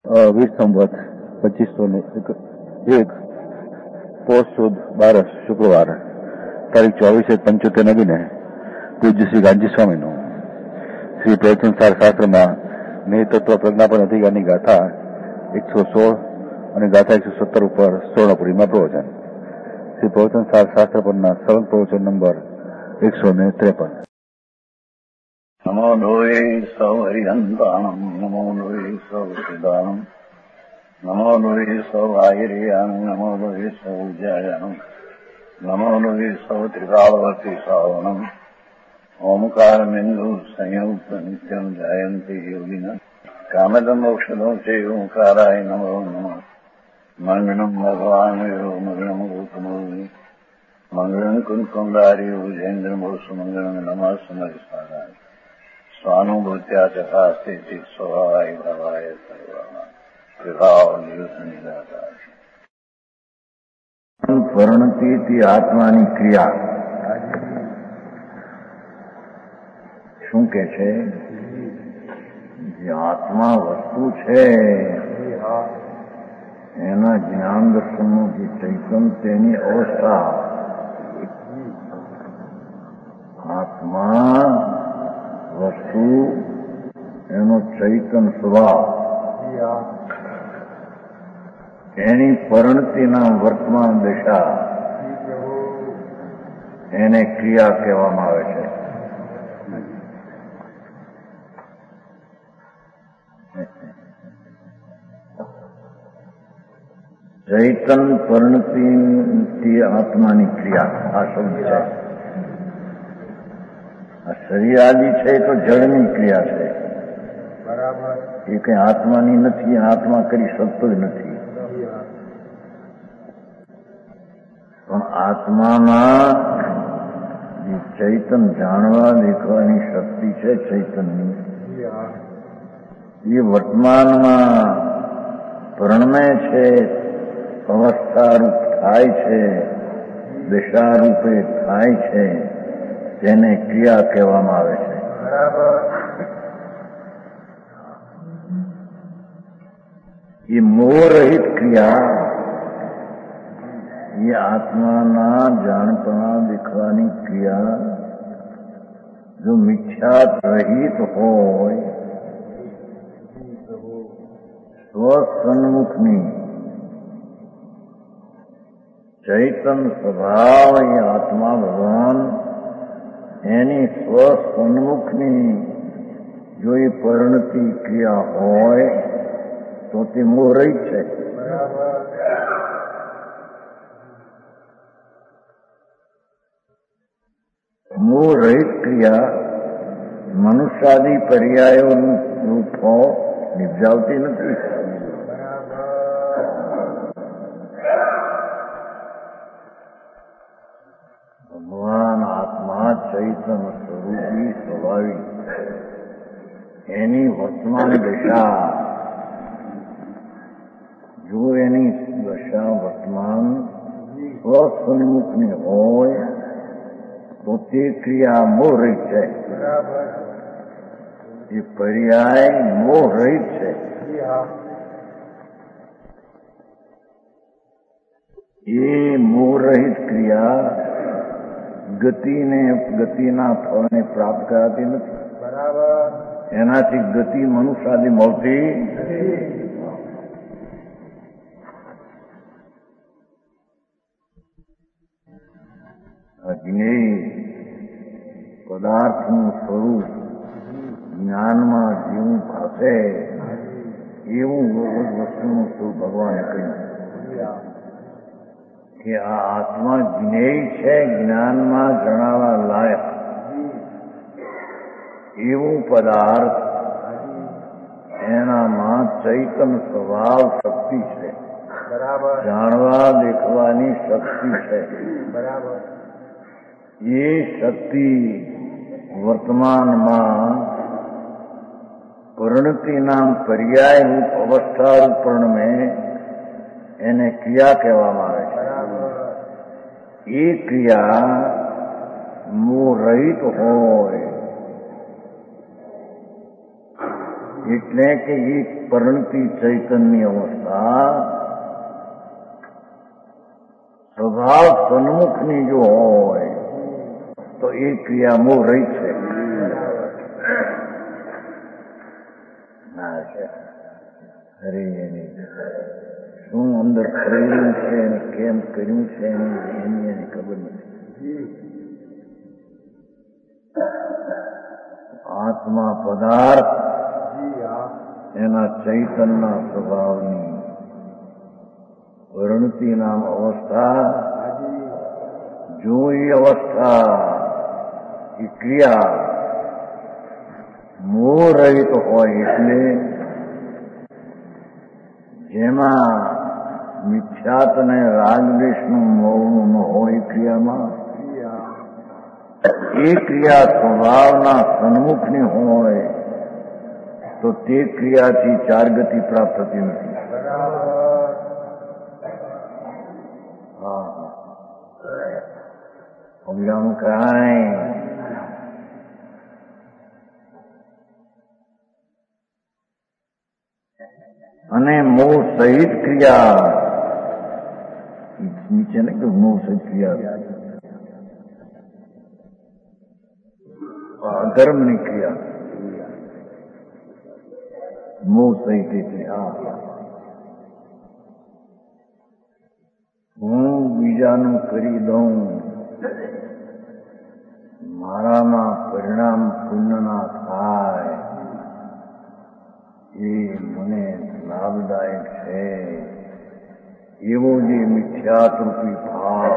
20 સંવત 2501 પોષ સુદ 12 શુક્રવાર તારીખ 24/75 નવીને પૂજ્ય શ્રી ગાંધી સ્વામીનું શ્રી પ્રવચનસાર શાસ્ત્રમાં નિતત્વ પ્રજ્ઞાપન અધિકારની ગાથા 116 અને ગાથા 117 ઉપર સ્વર્ણપુરીમાં પ્રવચન. શ્રી પ્રવચનસાર શાસ્ત્ર પરના સરળ પ્રવચન નંબર 153. નમો લોહે સૌ હરિહંતાણમ નમો લોહે સૌ સિદ્ધાણમ નમો લોહે સૌ આયર્યાન નમો લોહે સૌ જયાન નમો લોહે સૌ ત્રિકાળવર્તી સાવનમ ઓમકાર બિંદુ સંયુક્ત નિત્યમ જાયંતી યોગિના કામદમ મોક્ષદો છે ઓંકારાય નમો નમઃ. મંગળમ ભગવાન મંગળમ ગોતમોહિ મંગળમ કુંકુંડારી ઉજેન્દ્રમોસુ મંગળમ નમઃ સમયસારાય સ્વાનુભૂત્યા ચકાસ્તે સ્વભાવાય ભાવાય સર્વા વિભાવ નિદાતા. પરિણતિ આત્માની ક્રિયા શું કે છે? જે આત્મા વસ્તુ છે એના જ્ઞાન દર્શનનું જે ચૈતન તેની અવસ્થા, આત્મા વસ્તુ એનો ચૈતન સ્વભાવ, એની પરિણતિના વર્તમાન દશા એને ક્રિયા કહેવામાં આવે છે. ચૈતન પરિણતિ આત્માની ક્રિયા આ શબ્દ છે. આ શરીર આદિ છે તો જળની ક્રિયા છે, એ કઈ આત્માની નથી. આત્મા કરી શકતો જ નથી. પણ આત્માના જે ચૈતન જાણવા દેખવાની શક્તિ છે ચૈતનની, એ વર્તમાનમાં પરિણમે છે, અવસ્થારૂપ થાય છે, દશારૂપે થાય છે, તેને ક્રિયા કહેવામાં આવે છે. એ મોહરહિત ક્રિયા, એ આત્માના જાણપણા દેખવાની ક્રિયા જો મિથ્યા રહિત હોય, સ્વસન્મુખની ચૈતન સ્વભાવ એ આત્મા ભગવાન એની સ્વસન્મુખની જો એ પરિણતિ ક્રિયા હોય તો તે મોહરહિત છે. મોહરહિત ક્રિયા મનુષ્યાદિ પર્યાયોનું રૂપ નિપજાવતી નથી. ભગવાન આત્મા ચૈતન સ્વરૂપી સ્વાભાવિક એની વર્તમાન દશા, જો એની દશા વર્તમાન સ્વસન્મુખની હોય તો તે ક્રિયા મોહરહિત છે. એ પર્યાય મોહરહિત છે. એ મોહરહિત ક્રિયા ગતિના ફળને પ્રાપ્ત કરાતી નથી. એનાથી ગતિ મનુષ્યાદિ મળતી જ્ઞેય પદાર્થનું સ્વરૂપ જ્ઞાનમાં જેવું ભાષે એવું વસ્તુનું સ્વરૂપ ભગવાને કહ્યું કે આ આત્મા જ્ઞેય છે, જ્ઞાનમાં જણાવવા લાયક એવું પદાર્થ, એનામાં ચૈતન સ્વભાવ શક્તિ છે, જાણવા દેખવાની શક્તિ છે. એ શક્તિ વર્તમાનમાં પરિણતિના પર્યાય રૂપ અવસ્થા રૂપ પરિણમે એને ક્રિયા કહેવામાં આવે છે. એ ક્રિયા મોહરહિત હોય એટલે કે એ પરણતી ચૈતન્ય અવસ્થા સ્વભાવ સન્મુખની જો હોય તો એ ક્રિયા મોહ રહી છે. અરે શું અંદર કરેલું છે અને કેમ કર્યું છે એની ખબર નથી. આત્મા પદાર્થ એના ચૈતન્ય સ્વભાવની વર્ણતી નામ અવસ્થા જો એ અવસ્થા એ ક્રિયા મોહ રહિત હોય એટલે જેમાં મિથ્યાત અને રાગદ્વેષનું મોહનું ન હોય ક્રિયામાં એ ક્રિયા સ્વભાવના સન્મુખની હોય તો તે ક્રિયાથી ચાર ગતિ પ્રાપ્ત થતી નથી. અભિરામ કાંઈ અને મોહ સહિત ક્રિયા નીચે ને કે મોહ સહિત ક્રિયા અધર્મની ક્રિયા મોહ સહિત એટલે હું બીજાનું કરી દઉં મારામાં પરિણામ પુણ્યના થાય એ મને લાભદાયક છે એવો જે મિથ્યાત રૂપી ભાવ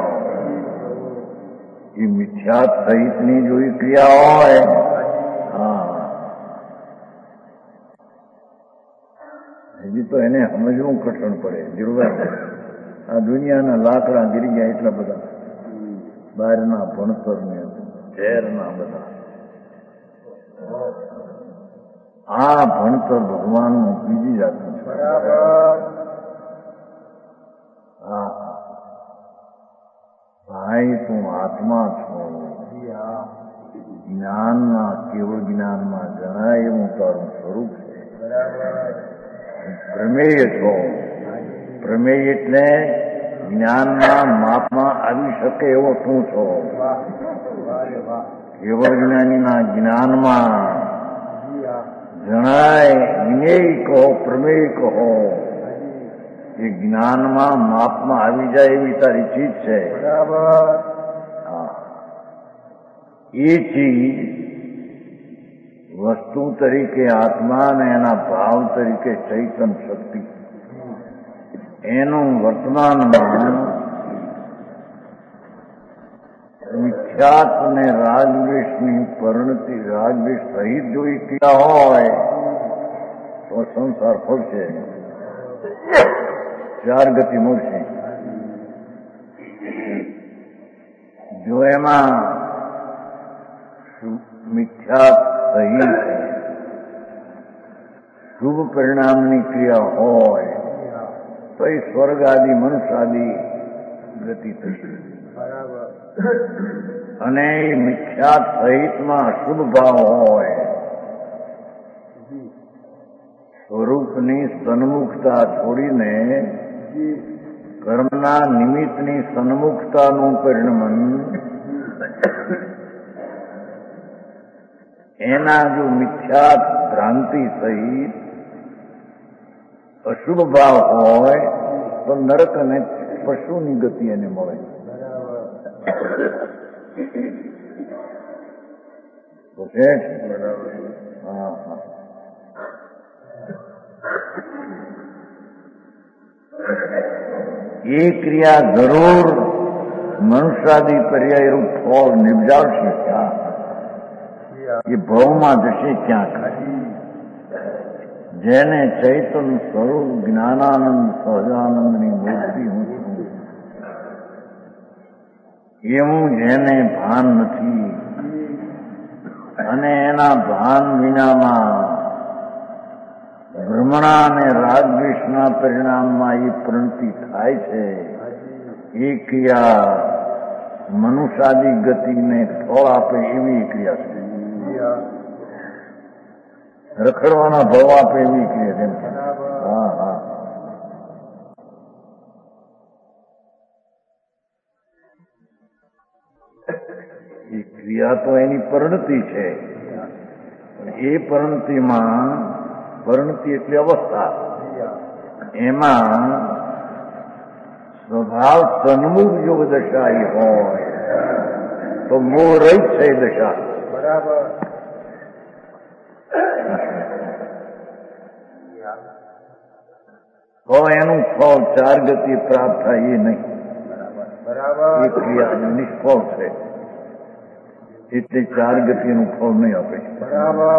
એ મિથ્યાત સહિતની જો એ ક્રિયા હોય હજી તો એને સમજવું કઠણ પડે જરૂર. આ દુનિયાના લાકડા ગીરી ગયા એટલા બધા બહારના ભણતર ને ઝેરના બધા આ ભણતર ભગવાનનું બીજી જાતનું છે. ભાઈ તું આત્મા છો જ્ઞાનના કેવળ જ્ઞાનમાં જણાય એવું તારું સ્વરૂપ છે. પ્રમેય છો. પ્રમેય એટલે જ્ઞાનના માપમાં આવી શકે એવો તું છો. કેવળ જ્ઞાનીના જ્ઞાનમાં જણાય જ્ઞેય કહો પ્રમેય કહો એ જ્ઞાનમાં માપમાં આવી જાય એવી તારી ચીજ છે. એ ચીજ વસ્તુ તરીકે આત્મા અને એના ભાવ તરીકે ચૈતન શક્તિ એનું વર્તમાનમાં મિથ્યાત અને રાગદ્વેષની પરિણતિ રાગદ્વેષ સહિત જો એ ક્રિયા હોય તો સંસાર ફરશે, ચાર ગતિ મળશે. જો એમાં મિથ્યાત સહિત શુભ પરિણામની ક્રિયા હોય તો એ સ્વર્ગ આદિ મનુષ્ય આદિ ગતિ થશે. અને એ મિથ્યાત સહિતમાં અશુભ ભાવ હોય સ્વરૂપની સન્મુખતા છોડીને કર્મના નિમિત્તની સન્મુખતાનું પરિણમન એના જો મિથ્યાત ભ્રાંતિ સહિત અશુભ ભાવ હોય તો નરક અને પશુની ગતિ એને મળે. તો છે એ ક્રિયા જરૂર મનુષ્યાદિ પર્યાય રૂપ ફળ નિપજાવશે. એ ભાવમાં જશે ક્યાંક. જેને ચૈતન સ્વરૂપ જ્ઞાનાનંદ સહજાનંદની મૂર્તિ હું છું એવું જેને ભાન નથી અને એના ભાન વિનામાં ભ્રમણા અને રાગદ્વેષના પરિણામમાં એ પ્રણતિ થાય છે. એ ક્રિયા મનુષ્યાદિ ગતિને ફળ આપે એવી ક્રિયા છે. રખડવાના ભાવ આપે એવી ક્રિયા જેમ કે હા હા એ ક્રિયા તો એની પરિણતિ છે. એ પરિણતિમાં પરિણતિ એટલે અવસ્થા, એમાં સ્વભાવ સન્મુખ જો દશા એ હોય તો મોહ રહિત છે એ દશા. બરાબર. તો એનું ફળ ચાર ગતિ પ્રાપ્ત થાય એ નહીં. બરાબર. એ ક્રિયા નિષ્ફળ છે એટલે ચાર ગતિનું ફળ નહીં આપે. બરાબર.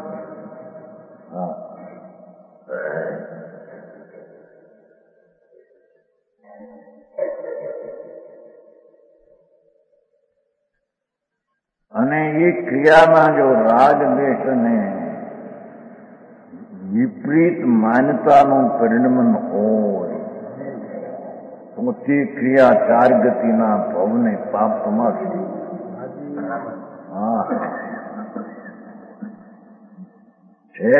હા અને એ ક્રિયામાં જો રાગ દ્વેષ અને વિપરીત માન્યતાનું પરિણમન હોય તો તે ક્રિયા ચાર ગતિના ભવને પાપ સમાશે. હા છે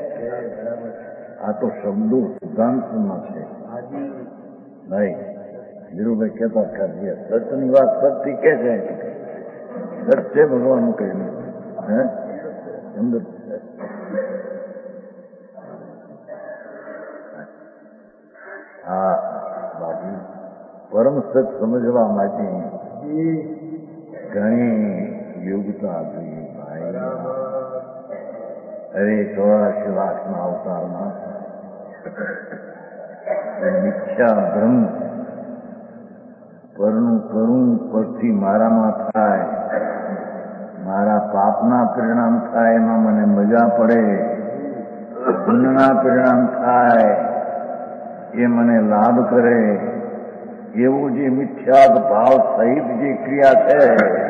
આ તો શબ્દો સિદ્ધાંતમાં છે નહીં. ધીરુભાઈ કહેતા કરીએ સત્યની વાત સત્ય કે છે, સત્ય ભગવાનનું કહ્યું હે અંદર હા બાકી પરમ સત સમજવા માટે ઘણી યોગ્યતા જોઈએ ભાઈ. અરે 84 લાખના અવતારમાં મિથ્યા ભ્રમ પરનું કરું પરથી મારામાં થાય, મારા પાપના પરિણામ થાય એમાં મને મજા પડે, પુણ્યના પરિણામ થાય એ મને લાભ કરે, એવું જે મિથ્યા ભાવ સહિત જે ક્રિયા છે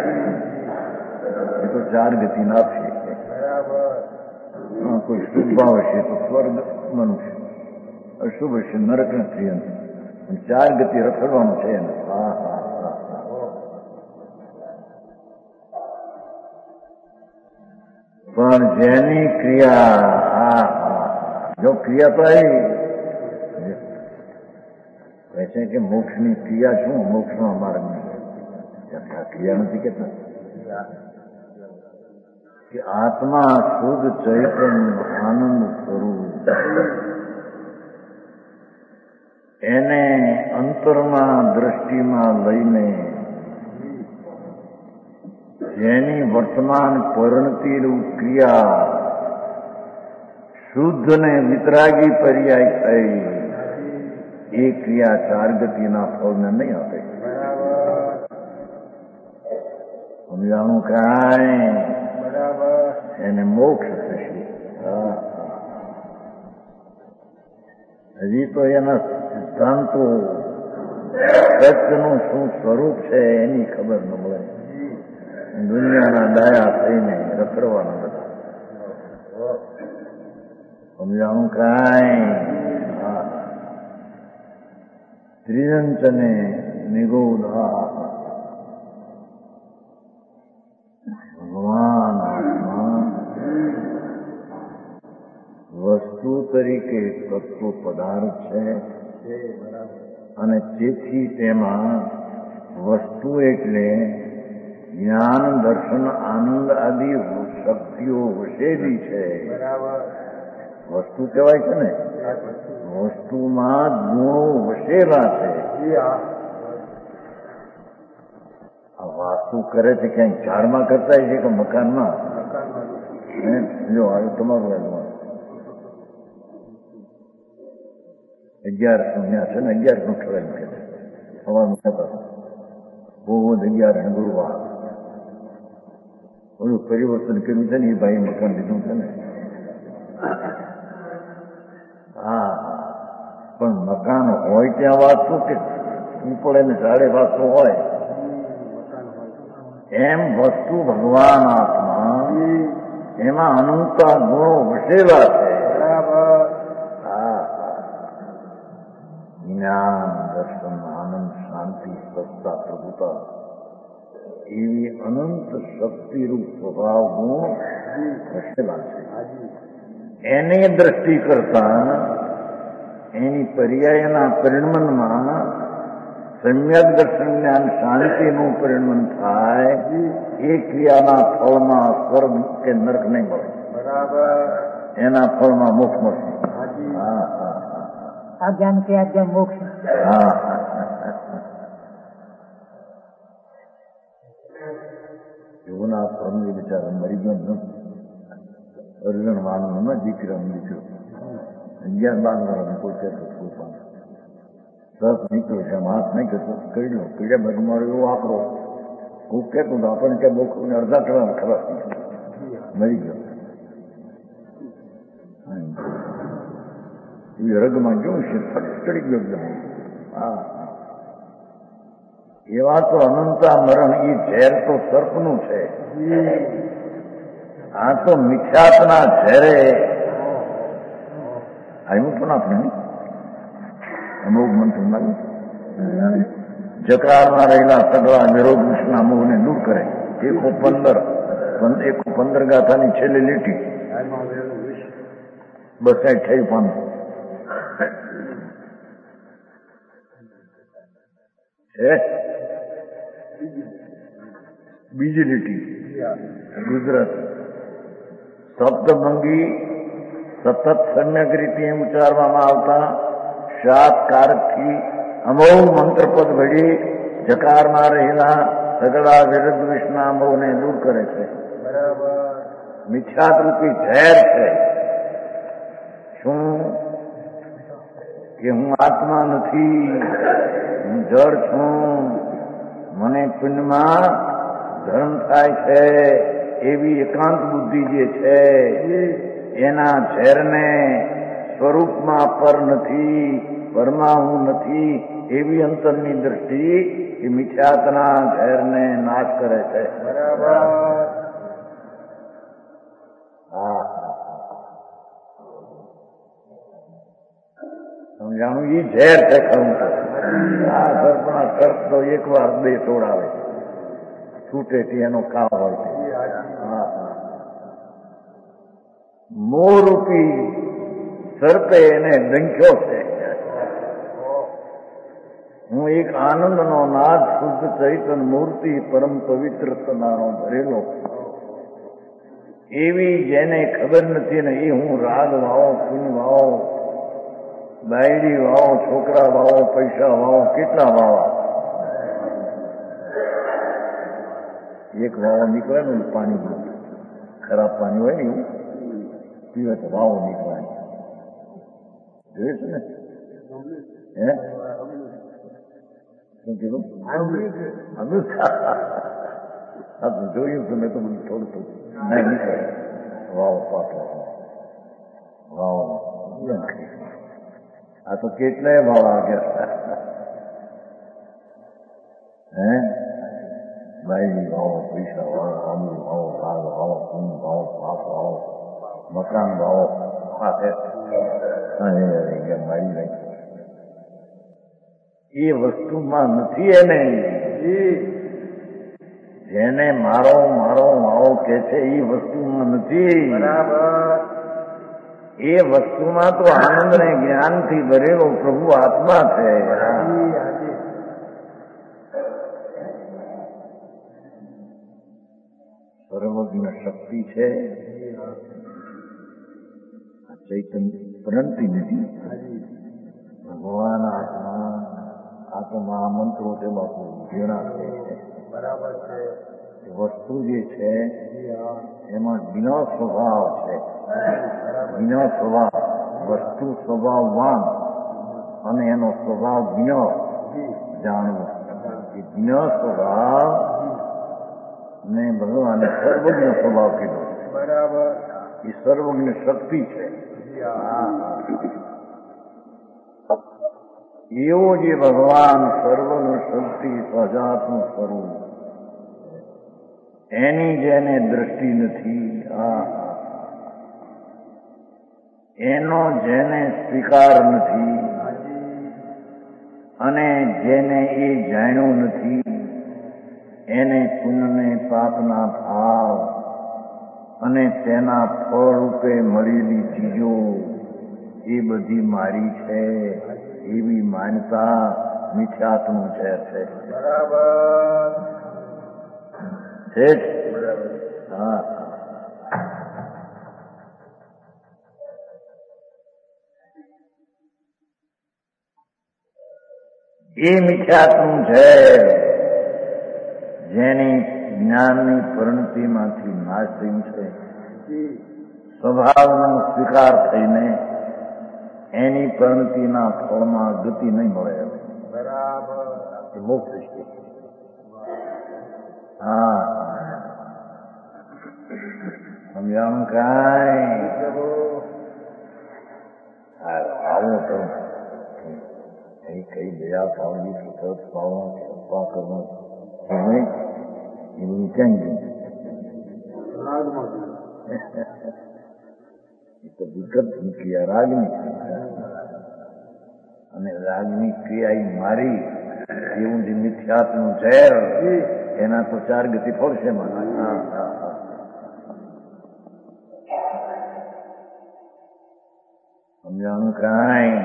એ તો ચાર ગતિ ના છે. કોઈ શુભ ભાવ હશે તો સ્વર્ગ મનુષ્ય, અશુભ હશે નરક નથી. ચાર ગતિ રખડવાનું છે ને. હા હા હા પણ જેની ક્રિયા હા હા જો ક્રિયા તો આવી કહે છે કે મોક્ષની ક્રિયા શું? મોક્ષનો માર્ગની ક્રિયા નથી કેતા કે આત્મા શુદ્ધ ચૈતન્ય આનંદ સ્વરૂપ એને અંતરમાં દ્રષ્ટિમાં લઈને જેની વર્તમાન પરિણતિરૂપ ક્રિયા શુદ્ધ ને વિતરાગી પર્યાય થઈ એ ક્રિયા ચાર ગતિના ફળને નહીં આપે. સમજાણું કાંઈ એને મોક્ષ થશે. હજી તો એના સિદ્ધાંતો સત્યનું શું સ્વરૂપ છે એની ખબર ન મળે. દુનિયાના ડાયા થઈને રખડવાના બધા. સમજાણું કાંઈ ત્રિજંચને નિગોધા ભગવાન આત્મા વસ્તુ તરીકે તત્વ પદાર્થ છે અને તેથી તેમાં વસ્તુ એટલે જ્ઞાન દર્શન આનંદ આદિ શક્તિઓ વસેલી છે. વસ્તુ કહેવાય છે ને, વસ્તુમાં ગુણો વસેલા છે. આ વાસ્તુ કરે છે ક્યાંક ઝાડમાં કરતા છે કે મકાનમાં? જો આવ્યું તમારું એનું 1100 છે ને 1100 ઠરાવી કે છે સવારનું કહેતા બહુ 11 ગુરુવાર ઓલું પરિવર્તન કર્યું છે ને એ ભાઈ મકાન લીધું છે ને. હા પણ મકાન હોય ત્યાં વાંચો કે પડે ને ઝાડે વાંચો હોય એમ વસ્તુ ભગવાન આત્મા એમાં અનંતા ગુણો વસેલા છે. જ્ઞાન દર્શન આનંદ શાંતિ સત્તા પ્રભુતા એવી અનંત શક્તિરૂપ સ્વભાવ ગુણો વસેલા છે. એની દ્રષ્ટિ કરતા એની પર્યાયના પરિણમનમાં સમ્યક દર્શન જ્ઞાન શાંતિનું પરિણમન થાય એ ક્રિયાના ફળમાં સ્વર્ગ કે નરક નહીં મળે. બરાબર. એના ફળમાં મોક્ષ મળશે. હા આજ્ઞાન કે આજ્ઞા મોક્ષ. હા એવોના ફળની બિચારા મરી ગયો નથી. અર્જુન માનવું ને દીકરા દીકરો 11-12 વર્ષ કોઈ કહેતો કોઈ પણ સરસ નીકળ્યો છે હાથ નહીં કરતો કરી લો પીડ્યા બધું મારો એવો આકરો ખૂબ કહેતું હતું આપણને કે બહુ અડધા કલાક ખરાબ મરી ગયો. એ રગમાં કેવું છે ચડી ગયો એકદમ. હા એવા તો અનંતા મરણ એ ઝેર તો સર્પનું છે. આ તો મિથ્યાત્મના ઝેરે આવ્યું પણ આપણે અમુક મંત્ર માગ્યું જકરારમાં રહેલા સગળા વિરોધ વિષ્ણુના મોહને દૂર કરે. 115 ગાથાની છેલ્લી લીટી બસ થઈ પામે. બીજી લીટી ગુજરાત સપ્તભંગી સતત સમ્યક રીતે ઉચ્ચારવામાં આવતા શાતકારકથી અમોઘ મંત્રપદ ઘડી જકારમાં રહેલા સગળા વિરુદ્ધ વિષ્ણુના મોહને દૂર કરે છે. મિથ્યારૂપી ઝેર છે. શું કે હું આત્મા નથી, હું જળ છું, મને પિંડમાં ધર્મ થાય છે એવી એકાંત બુદ્ધિ જે છે એના ઝેરને સ્વરૂપમાં પર નથી, પરમાં હું નથી એવી અંતરની દ્રષ્ટિ એ મિથ્યાત્મના ઝેરને નાશ કરે છે. હા સમજાણું એ ઝેર છે ખરું તો. આ સર્પના સર્પ તો 1 વાર 2 તોડાવે છૂટે એનો કામ હોય છે. મોહરૂપી સર્પે એને ડંખ્યો છે. હું એક આનંદનો નાદ શુદ્ધ ચૈતન મૂર્તિ પરમ પવિત્ર સદાનો ભરેલો એવી જેને ખબર નથી ને એ હું રાગ વાવો, પૂન વાવો, બાયડી વાવો, છોકરા વાવો, પૈસા વાવો, કેટલા વાવા. એક વાવો નીકળે ને પાણી ખરાબ પાણી હોય ને એવું પીવે તો વાવો નીકળે. જોઈશ ને હે શું કીધું? જોયું તો મેં તો બધું થોડું નહીં નીકળે વાવો પાછો વાવો. આ તો કેટલાય વાવા ગયા હે બાયડી વાવો, પૈસા વાવો, અમૂલ વાવો, રાગ વાવો, પૂન વાવો, પાપ વાવો, મકાન વાવો. એ વસ્તુમાં નથી. એને જેને મારો મારો મારો કે છે એ વસ્તુમાં નથી. એ વસ્તુમાં તો આનંદ ને જ્ઞાનથી ભરેલો પ્રભુ આત્મા છે. સર્વજ્ઞ શક્તિ છે. ચૈતન્ય પ્रणति નથી. ભગવાન આત્મા આ તો મહામંત્રો છે બાપુ, ઘેણા છે. બરાબર છે. વસ્તુ જે છે એમાં વિનો સ્વભાવ છે. વિનો સ્વભાવ વસ્તુ સ્વભાવવાન અને એનો સ્વભાવ વિનો જાણવો. એ વિનો સ્વભાવ ને ભગવાને સર્વજ્ઞ સ્વભાવ કીધો. બરાબર. એ સર્વજ્ઞ શક્તિ છે. એવો જે ભગવાન સર્વનો શક્તિ સજાત્મ સ્વરૂપ એની જેને દ્રષ્ટિ નથી, એનો જેને સ્વીકાર નથી અને જેને એ જાણ્યું નથી એને પુણ્યને પાપના ભાવ અને તેના ફળ રૂપે મળેલી ચીજો એ બધી મારી છે એવી માનતા મિથ્યાત્વનું ઝેર છે. બરાબર. છે જ? હા. એ મિથ્યાત્વનું ઝેર જેની જ્ઞાનની પરિણતિમાંથી નાશ થયું છે, સ્વભાવનો સ્વીકાર થઈને એની પરિણતિના ફળમાં ગતિ નહીં મળે. બરાબર. એ મોક્ષ છે. હા, સમજાણું કાંઈ? આવું તો કઈ દયા પાડવી સતત પાડવા અપા કરવા એ બધું ક્યાં ગયું? એ તો વિકટ ક્રિયા રાગની અને રાગની ક્રિયા મારી એવું જે મિથ્યાત્વનું ઝેર એના તો ચાર ગતિ ફળશે મારા. સમજાણું કાંઈ?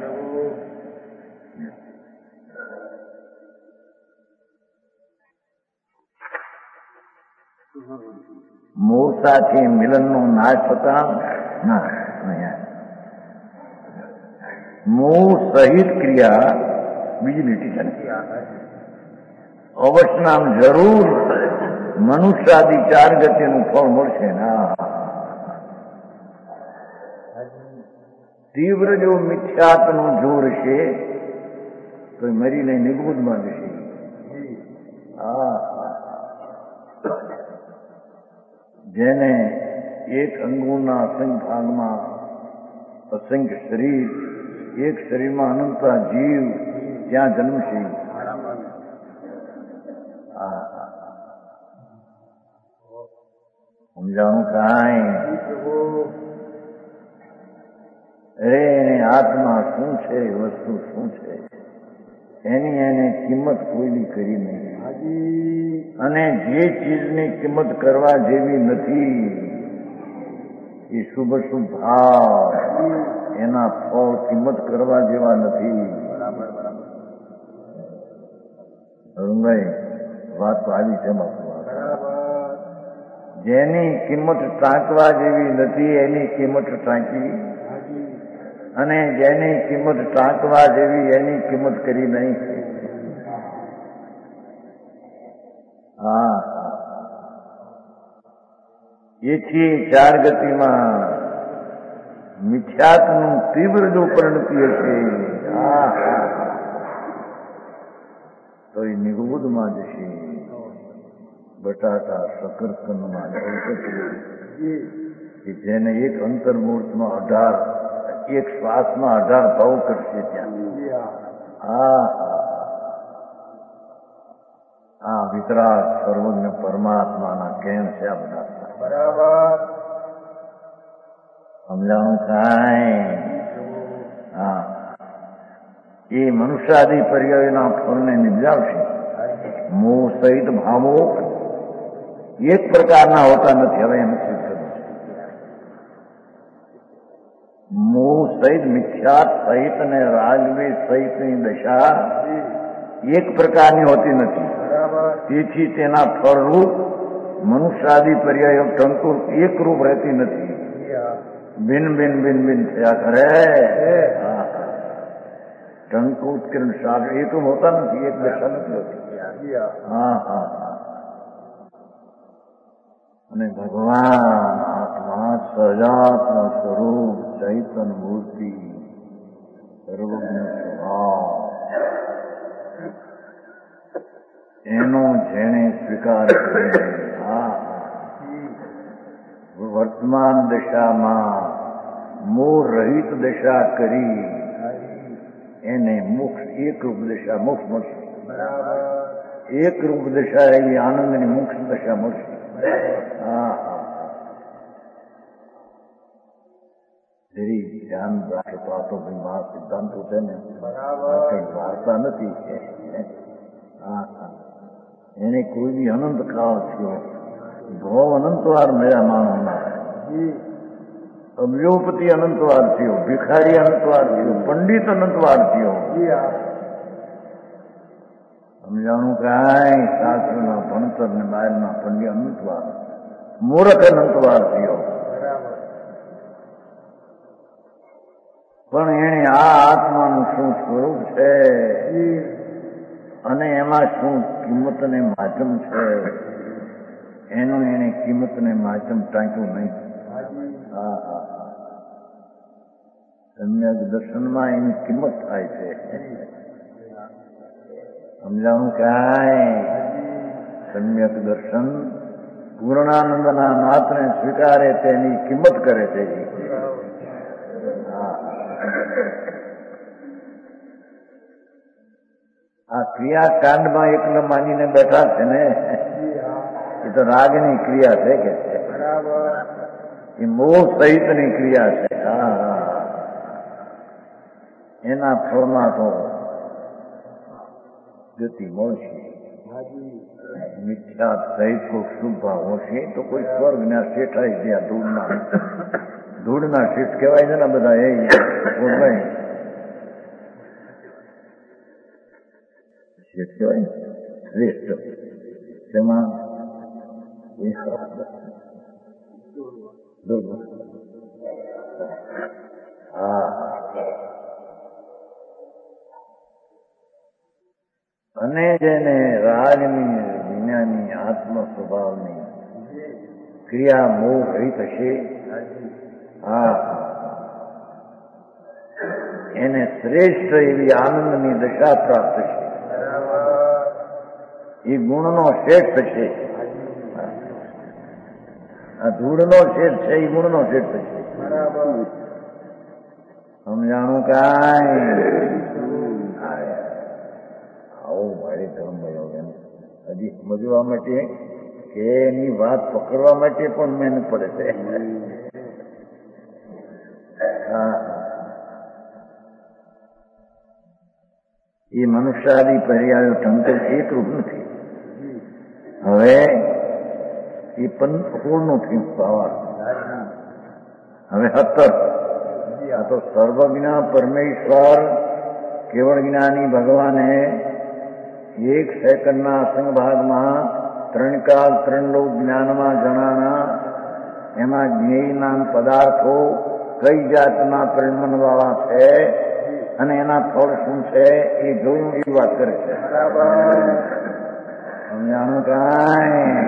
મૂળ સાથે મિલનનો નાશ થતા મૂળ સહિત ક્રિયા બીજી લીટી છે. અવશ્યનામ જરૂર મનુષ્યાદિ ચાર ગતિનું ફળ મળશે. તીવ્ર જો મિથ્યાત્વનું જોર છે તો મરીને નિર્બુદ્ધમાં જશે. જેને એક અંગોના અસંખ્ય ભાગમાં અસંખ્ય શરીર, એક શરીરમાં અનંતા જીવ ત્યાં જન્મશે. સમજાણું કાંઈ? એને આત્મા શું છે, વસ્તુ શું છે એની એને કિંમત કોઈની કરી નહીં. અને જે ચીજની કિંમત કરવા જેવી નથી એ શુભ શુભ ભાવ એના ફળ કિંમત કરવા જેવા નથી. અરુણભાઈ, વાત તો આવી છે બાપુ. જેની કિંમત ટાંકવા જેવી નથી એની કિંમત ટાંકી, અને જેની કિંમત ટાંકવા જેવી એની કિંમત કરી નહીં. એથી ચાર ગતિમાં મિથ્યાત્વનું તીવ્ર જો પરિણતિ હશે તો એ નિર્બુદ્ધમાં જશે. બટાટા શકરકંદમાં કે જેને એક અંતર્મૂર્તમાં 18 એક શ્વાસમાં 18 ભાવ કરશે ત્યાં. આ વિતરાગ સર્વજ્ઞ પરમાત્માના કેમ છે આ બધા. બરાબર. સમજાણું કાંઈ? એ મનુષ્યાદિ પર્યાયના ફળને નિપજાવશે. મોહ સહિત ભાવો એક પ્રકારના હોતા નથી. હવે એમ સિદ્ધ કર્યું છે. મોહ સહિત મિથ્યાત સહિત અને રાગદ્વેષ સહિતની દશા એક પ્રકારની હોતી નથી. તેથી તેના ફળરૂપ મનુષ્યાદિ પર્યાય ટંકુર એક રૂપ રહેતી નથી. ભિન્ન ભિન્ન ભિન્ન ભિન્ન થયા કરે. ટંકુ ઉત્કીર્ણ સાગર એક રૂપ હોતા નથી, એક દશા નથી હોતી. અને ભગવાન આત્મા સહજાત્મ સ્વરૂપ ચૈતન મૂર્તિ સર્વજ્ઞ સ્વભાવ એનો જેણે સ્વીકાર કર્યો વર્તમાન દશામાં મોહ રહિત દશા કરી એને મોક્ષ એક રૂપ દશા મોક્ષ મળશે. એક રૂપ દશા એવી આનંદની મોક્ષ દશા મળશે. જરી ધ્યાન રાખે તો આ તો ભાઈ મહા સિદ્ધાંતો છે ને, કઈ વાર્તા નથી. એને કોઈ બી અનંત કાળ થયો ભોવ અનંતવાર મળ્યા માણસના, અબજોપતિ અનંતવાર થયો, ભિખારી અનંતવાર થયો, પંડિત અનંતવાર થયો. સમજાણું કાંઈ શાસ્ત્રના ભણતર ને બહારના પંડિત અનંતવાર, મૂર્ખ અનંતવાર થયો. પણ એને આ આત્માનું શું સ્વરૂપ છે અને એમાં શું કિંમત ને માધ્યમ છે એનું એને કિંમત ને માધ્યમ ટાંક્યું નહીં. સમ્યક દર્શનમાં એની કિંમત થાય છે. સમજાણું કાંઈ સમ્યક દર્શન પૂર્ણાનંદના નાથને સ્વીકારે તેની કિંમત કરે છે. આ ક્રિયાકાંડમાં એકલો માનીને બેઠા છે ને, એ તો રાગની ક્રિયા છે કે છે, એ મોહ સહિતની ક્રિયા છે. એના ફળમાં તો ગતિ મળશે. મિથ્યા સહિત કોઈ શુભ ભાવ હશે તો કોઈ સ્વર્ગના શેઠાઈ ગયા. ધૂળના શેઠ કહેવાય છે ને બધા, એ શેઠ કહેવાય શ્રેષ્ઠ. તેમાં અને જેને રાગની વિજ્ઞાની આત્મ સ્વભાવની ક્રિયા મોહ રહિત હશે, એને શ્રેષ્ઠ એવી આનંદની દશા પ્રાપ્ત થશે. એ ગુણનો શેઠ થશે. આ ધૂળનો શેઠ છે, એ ગુણનો શેઠ થશે. સમજાણું કાંઈ? આવું ભારે ધર્મ ભાઈઓ હજી સમજવા માટે કે એની વાત પકડવા માટે પણ મહેનત પડે છે. એ મનુષ્યાદી પર્યાયો ટંકર એકરૂપ નથી. હવે એ 16નું થયું પાવા, હવે 17. આ તો સર્વજ્ઞ પરમેશ્વર કેવળ જ્ઞાની ભગવાને 1 સેકન્ડના અસંગ ભાગમાં 3 કાળ 3 લોક જ્ઞાનમાં જણાના એમાં જ્ઞેયના પદાર્થો કઈ જાતના પરિણમવાળા છે અને એના ફળ શું છે એ જોયું, એ વાત કરે છે. સમજાણું કાંઈ?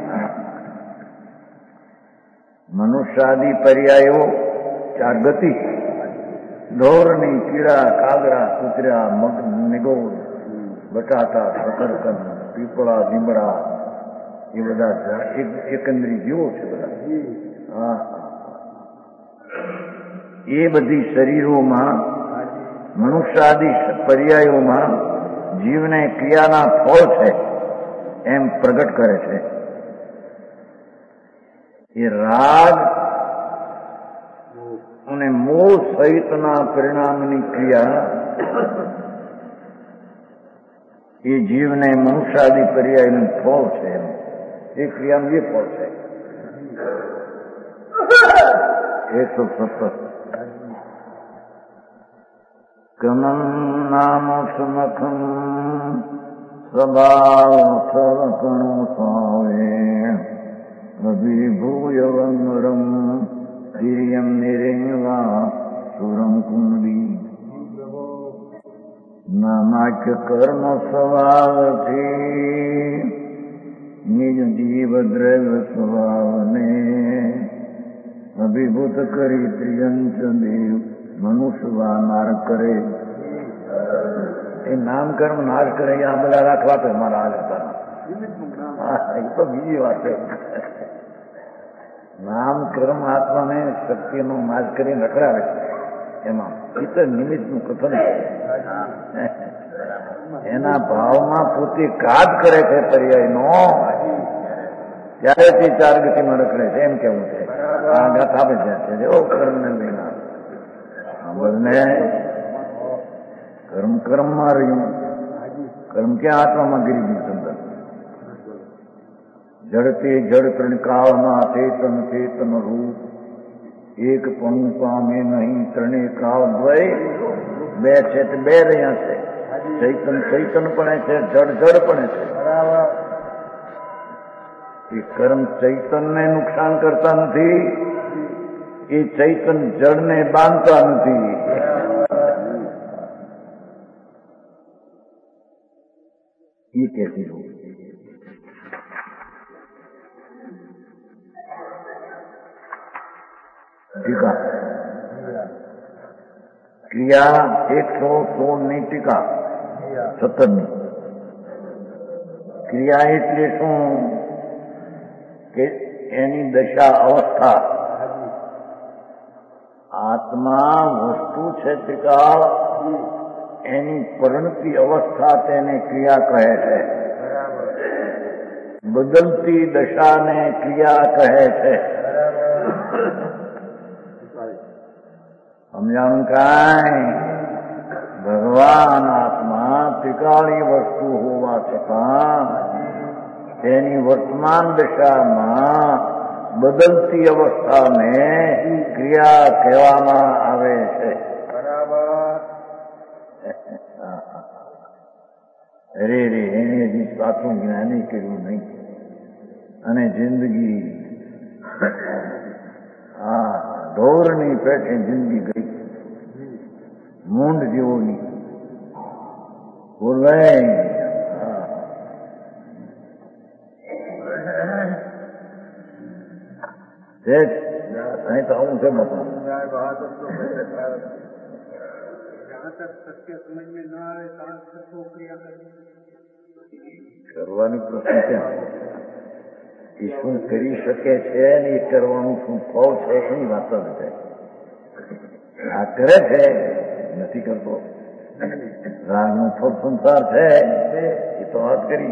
મનુષ્યાદી પર્યાયો 4 ગતિ: ઢોરની, કીડા, કાગડા, કૂતરા, મગ, નિગોળ, બટાટા, શકરકંદ, પીપળા, લીમડા, એ બધા એકંદરી જીવો છે બધા. એ બધી શરીરોમાં મનુષ્યાદી પર્યાયોમાં જીવને ક્રિયાના ફળ છે એમ પ્રગટ કરે છે. એ રાગ અને મોહ સહિતના પરિણામની ક્રિયા એ જીવને મનુષ્યાદી પર્યાયનું ફળ છે. એ ક્રિયાનું એ ફળ છે. 117. કમં નામ સમખમ સ્વભાવ સવકણો સ્વાવે અભિભૂય વંગરમ તિર્યમ નિરેવા સુરમ કુંડી. નામાખ્ય કર્મ સ્વભાવથી નિજ જીવ દ્રવ્ય સ્વભાવને અભિભૂત કરી ત્રિયંચ દેવ મનુષ્ય નાશ કરે. એ નામ કર્મ નાશ કરે આ બધા રાખવા તો મારા હાલ હતા. એ તો બીજી વાત છે. નામ કર્મ આત્માને શક્તિનો નાશ કરીને રખડાવે છે. એમાં એ તો નિમિત્તનું કથન છે. એના ભાવમાં પોતે ઘાત કરે છે પર્યાયનો, ત્યારે તે 4 ગતિમાં રખડે છે એમ કેવું છે. આ ઘાત આપે છે કર્મને વિના બંને કર્મમાં રહ્યું. કર્મ ક્યાં આત્મામાં ગીરી ગયું? જડતે જડ ત્રણકાળના ચેતન ચેતન રૂપ એક પણ પામે નહીં ત્રણે કાળ દ્વય બે છે તે બે રહ્યા છે. ચૈતન ચૈતન પણ છે, જડ જડ પણ છે. એ કર્મ ચૈતનને નુકસાન કરતા નથી, એ ચૈતન જડને બાંધતા નથી. એ કહેતી હું ટીકા ક્રિયા 116 ટીકા 17 ક્રિયા એટલે શું કે એની દશા અવસ્થા. આત્મા વસ્તુ છે ત્રિકાળ, એની પરિણતિ અવસ્થા તેને ક્રિયા કહે છે. બદલતી દશાને ક્રિયા કહે છે. સમજાણું કાંઈ? ભગવાન આત્મા ત્રિકાળી વસ્તુ હોવા છતાં તેની વર્તમાન દશામાં બદલતી અવસ્થાને ક્રિયા કહેવામાં આવે છે. અરે રે, એને હજી સાચું જ્ઞાની કર્યું નહીં અને જિંદગી ઢોરની પેઠે જિંદગી ગઈ, મૂંઢ જેવોની. બોલાય અહીં તો આવું છે બાપા. કરવાની પ્રશ્ન ક્યાં? એ શું કરી શકે છે ને એ કરવાનું શું ફળ છે એની વાત જ છે. આ કરે છે, નથી કરતો. રાગનું ફળ સંસાર છે એ તો વાત કરી.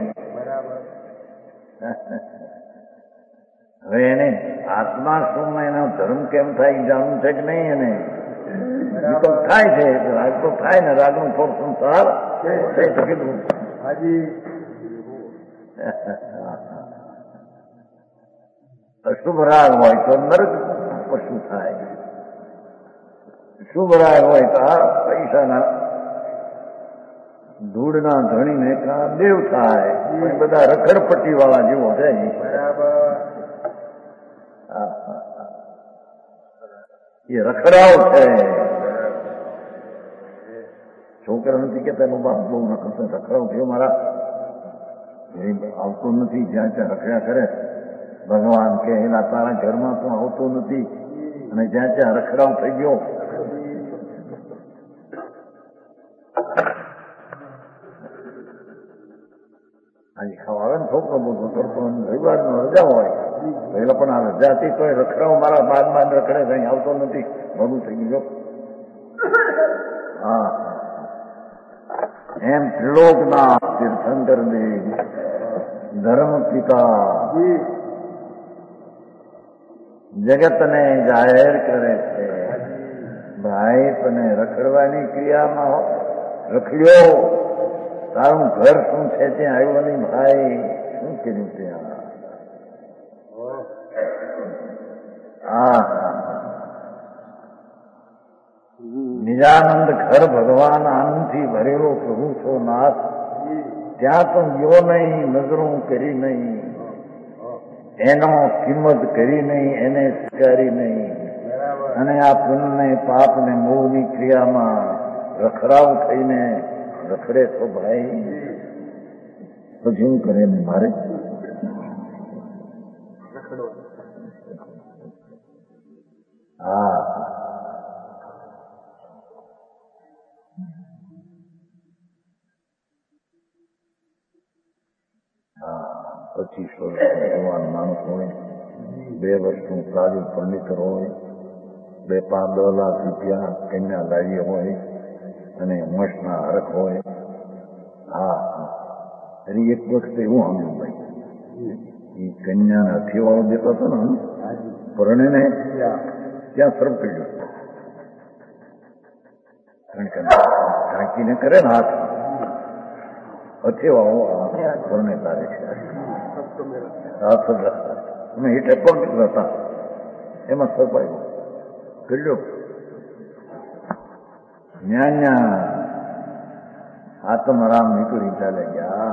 હવે એને આત્મા શું એનો ધર્મ કેમ થાય જાણવું છે કે નહીં? એને તો થાય છે, રાગ તો થાય ને, રાગનું ફળ સંસાર છે તો કીધું. અશુભ રાગ હોય તો નરક પશુ થાય, શુભ રાગ હોય તો આ પૈસાના ધૂળના ધણીને દેવ થાય. બધા રખડપટ્ટી વાળા જેવો છે. એ રખડાવ છે. છોકરા નથી કે તેનો બાપ બહુ રખડતો રખડાવ થયો મારા, આવતો નથી. જ્યાં ત્યાં રખડ્યા કરે. ભગવાન કે એના તારા ઘરમાં તો આવતો નથી અને જ્યાં ત્યાં રખડાવ થઈ ગયો. આજે ખાવા આવે ને છોકરો બોલતો કરતો, રવિવારનો રજા હોય પહેલા પણ આ રજાથી તો રખડાવ મારા બાદ બાદ રખડે છે, આવતો નથી, બધું થઈ ગયો. હા, એમ ત્રિલોકના તીર્થંકર દેવ ધર્મ પિતા જગતને જાહેર કરે છે, ભાઈ તને રખડવાની ક્રિયામાં રખડ્યો, તારું ઘર શું છે ત્યાં આવ્યો નહીં ભાઈ, શું કર્યું ત્યાં? નિજાનંદ ઘર ભગવાન આનંદથી ભરેલો પ્રભુ છો નાથ, ત્યાં તો ગયો નહીં, નજરો કરી નહીં, એનો કિંમત કરી નહીં, એને સ્વીકારી નહીં, અને આ પુણ્યને પાપને મોહની ક્રિયામાં રખડાવ થઈને રખડે તો ભાઈ તો જેવું કરે ને મારે પચીસ વર્ષનું જવાન માણસ હોય, 2 વર્ષનું સારું પંડિત હોય, 2-5-10 લાખ રૂપિયા કન્યા લાવી હોય અને મઠના હરખ હોય. એની એક વખતે એવું આમ્યું ભાઈ, એ કન્યાને હથીવાળો દેતો હતો ને પરણે ને ત્યાં સર્વ કર્યો, કારણ કે ઢાંકીને કરે ને હાથ, હથીવાળો પરણે તારે છે. હાથ જ રાખતા અમે હેઠે પગ હતા એમાં સપાયો કર્યો ન્યા આત્મરામ નીકળી ચાલે ગયા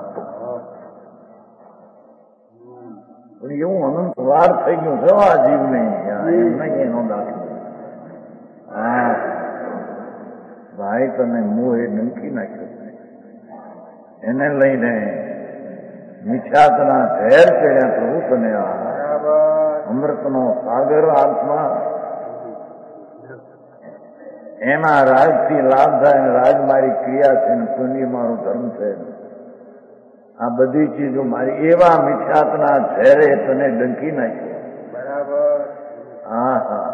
પણ એવું અનંત વાર થઈ ગયું છે આ જીવને નહીં એનો દાખલો હા ભાઈ તને મોહ એ ડંકી નાખ્યો એને લઈને મિથ્યાતના ઝેર ચડ્યા પ્રભુ તને અમૃતનો સાગર આત્મા એમાં રાજથી લાભ થાય રાજ મારી ક્રિયા છે ને પુણ્ય મારો ધર્મ છે આ બધી ચીજો મારી એવા મિથ્યાતના ઝેરે તને ડંકી નાખ્યો બરાબર હા હા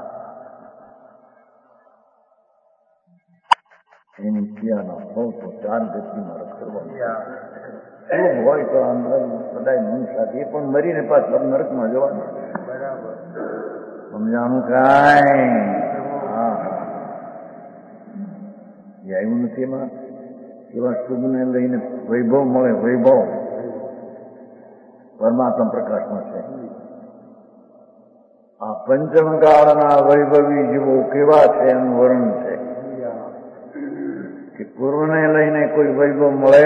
એની ક્રિયાના ફળ તો ચાર ગતિમાં રખડવાનું શું હોય તો અંદર બધાય મનુષ્ય એ પણ મરીને પાછા નરકમાં જવાનું બરાબર સમજાણું કાંઈ હા એ આવ્યું નથી એમાં એવા શુભને લઈને વૈભવ મળે વૈભવ પરમાત્મા પ્રકાશમાં છે આ પંચમકાળના વૈભવી જીવો કેવા છે એનું વર્ણન છે કે પૂર્વને લઈને કોઈ વૈભવ મળે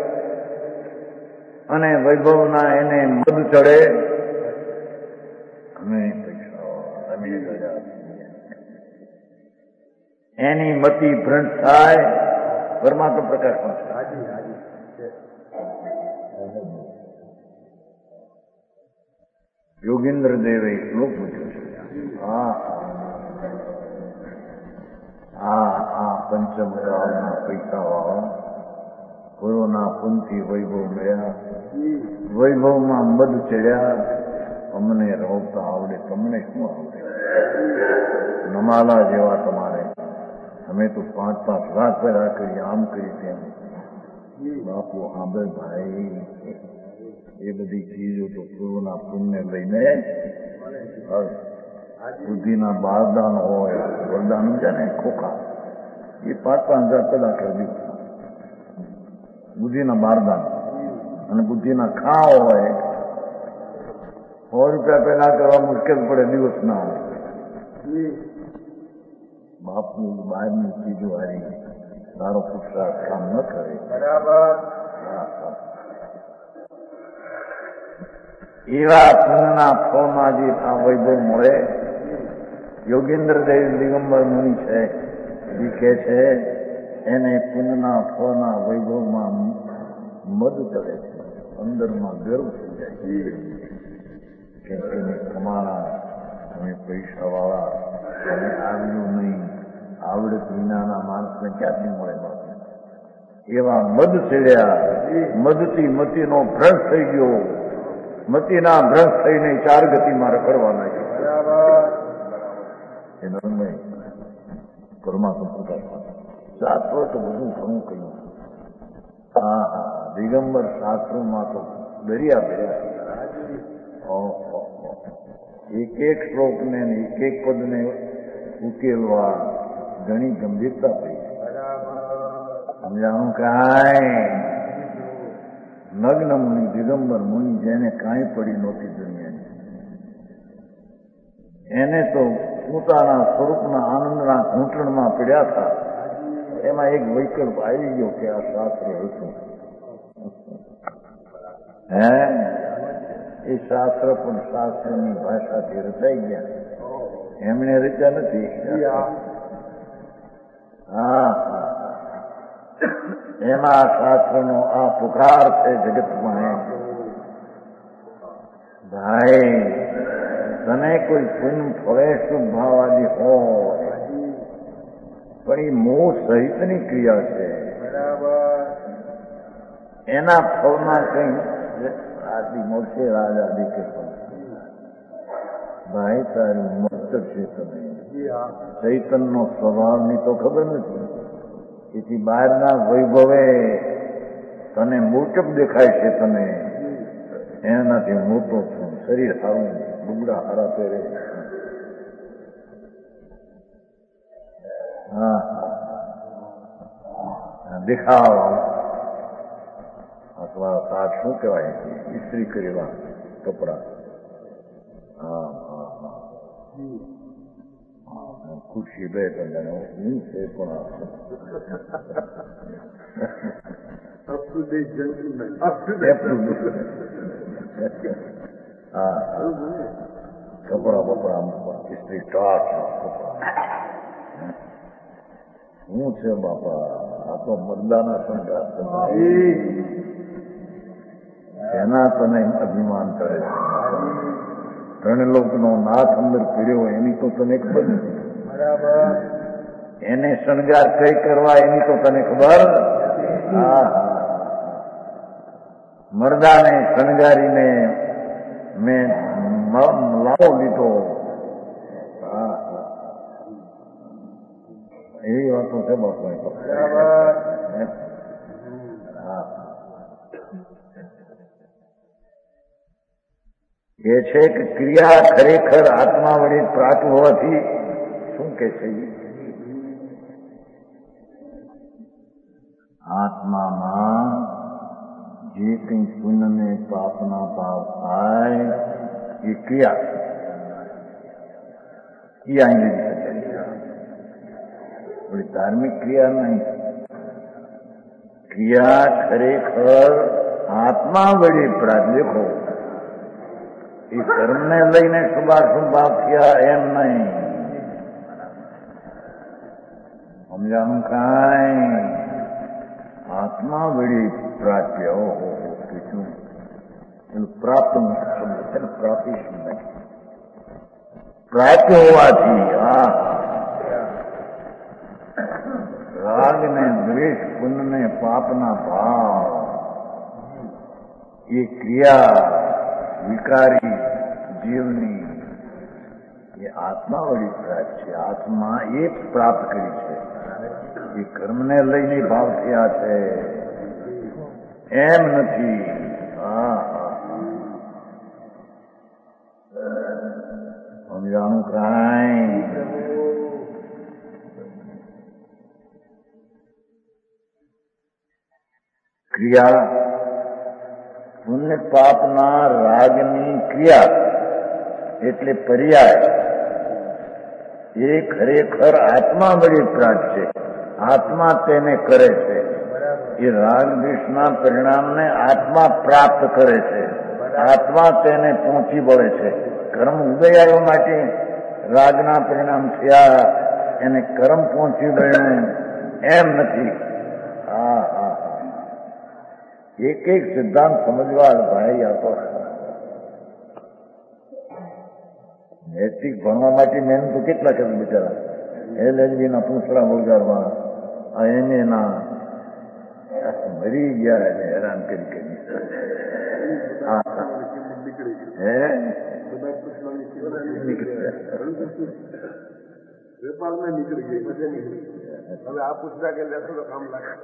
અને વૈભવના એને મદ ચડે અમે પૈસા અમે ગયા એની મતિ ભ્રંશ થાય પરમાત્મા પ્રકાશમાં છે યોગેન્દ્ર દેવે શ્લોક પૂછ્યો છે આ પંચમકાળના પૈસા વાળા પૂર્વના પુનથી વૈભવ મળ્યા વૈભવમાં મદ ચડ્યા અમને રોકતા આવડે તમને શું આવડે નમાલા જેવા તમારે અમે તો 5-5 લાખ પેદા કરી આમ કરી તેમ બાપુ આંબે ભાઈ એ બધી ચીજો તો પૂર્વના પુણ્ય લઈને બુદ્ધિના બારદાન હોય વરદાન છે ને ખોખા એ 5-5 હજાર પેદા કરી દીધું બુદ્ધિના બારદાન અને બુદ્ધિના ખા હોય 100 રૂપિયા પેદા કરવા મુશ્કેલ પડે દિવસ ના હોય બાપનું બહારની ચીજો હારી તારો પુરુષાર્થ કામ ન કરે બરાબર એવા પુણ્યના ફળમાં જે આ વૈભવ મળે યોગેન્દ્ર દેવ દિગંબર મુનિ છે એ કહે છે એને પુણ્યના ફળના વૈભવમાં મદ ચડે છે અંદરમાં ગર્વ થઈ જાય કે એને કમાણા અમે પૈસા વાળા અમે આવ્યું નહીં આવડત વિનાના માણસને ક્યાંથી મળે બાપુ એવા મદ ચડ્યા મદથી મતીનો ભ્રષ્ટ થઈ ગયો મતીના ભ્રષ્ટ થઈને 4 ગતિમાં રખડવાના છે એનો નહીં પરમાત્મા પ્રકાશમાં શાસ્ત્રો તો બધું ઘણું કહ્યું હા દિગંબર શાસ્ત્રોમાં તો દરિયા ભર્યા એક શ્લોકને એક પદને ઉકેલવા ઘણી ગંભીરતા પડી સમજાણું કાંઈ નગ્ન મુનિ દિગંબર મુનિ જેને કાંઈ પડી નહોતી દુનિયાની એને તો પોતાના સ્વરૂપના આનંદના ઘૂંટણમાં પડ્યા હતા એમાં એક વૈકલ્પ આવી ગયો કે આ શાસ્ત્ર હતું હે એ શાસ્ત્ર પણ શાસ્ત્રની ભાષાથી રચાઈ ગયા એમણે રચ્યા નથી હા એમાં શાસ્ત્રનો આ પુકાર છે જગતમાં ભાઈ તને કોઈ પુણ્ય ફળે શુભ ભાવાદી હોય પણ એ મોહ સહિતની ક્રિયા છે એના ફળમાં કઈ આદિ મળશે રાજાદી કે ભાઈ તારી મસ્ત છે તમે ચૈતનનો સ્વભાવની તો ખબર નથી એથી બહારના વૈભવે તને મૂર્છપ દેખાય છે તને એનાથી મોટો છું શરીર સારું ડુગડા હારા પહેરે હા દેખાવ અથવા તાર શું કહેવાય ઇસ્ત્રી કરેલા કપડા હા હા હા ખુરશી બે કલાક હું છે પણ હા કપડા બપડા ઇસ્ત્રી ટાટ કપડા શું છે બાપા આ તો મરદાના સંઘાત એના તને અભિમાન કરે છે ત્રણ લોકનો નાથ અંદર પીડ્યો એની તો તને ખબર નથી એને શણગાર કઈ કરવા એની તો તને ખબર હા મરદાને શણગારીને મેં લાવો લીધો એવી વાતો છે બાપુ એ છે કે ક્રિયા ખરેખર આત્મા વડે પ્રાપ્ત હોવાથી શું કે છે આત્મામાં જે કંઈ પુણ્ય ને પાપના ભાવ થાય એ ક્રિયા એ અહીં લીધી શકે થોડી ધાર્મિક ક્રિયા નહીં ક્રિયા ખરેખર આત્મા વડે પ્રાપ્ત દેખો એ કર્મને લઈને શુભાશુભ ભાવ થયા એમ નહીં સમજાનું કાંઈ આત્મા વળી પ્રાપ્ય શું એનું પ્રાપ્ત શબ્દ છે ને પ્રાપ્તિ શબ્દ પ્રાપ્ય હોવાથી રાગ ને દ્વેષ પુણ્ય ને પાપના ભાવ એ ક્રિયા વિકારી જીવની એ આત્મા વળી પ્રાપ્ત છે આત્મા એ જ પ્રાપ્ત કરી છે એ કર્મને લઈને ભાવ થયા છે એમ નથી સમજાણું કાંઈ ક્રિયા પુણ્ય પાપના રાગની ક્રિયા એટલે પર્યાય એ ખરેખર આત્મા વળી પ્રાપ્ત છે આત્મા તેને કરે છે એ રાગ દ્વેષના પરિણામને આત્મા પ્રાપ્ત કરે છે આત્મા તેને પહોંચી વળે છે કર્મ ઉદય આવ્યા માટે રાગના પરિણામ થયા એને કર્મ પહોંચી વળ્યું એમ નથી એક એક સિદ્ધાંત સમજવા ભાઈ આપો નૈતિક ભણવા માટે મહેનત તો કેટલા કરે બિચારા એલએલબીના પૂંછડા બગાડવા આ એને ના મરી ગયા એને હેરાન કરી કરી વેપારમાં નીકળી ગઈ બધે નીકળી હવે આ પૂછતા કે લેશો તો કામ લાગે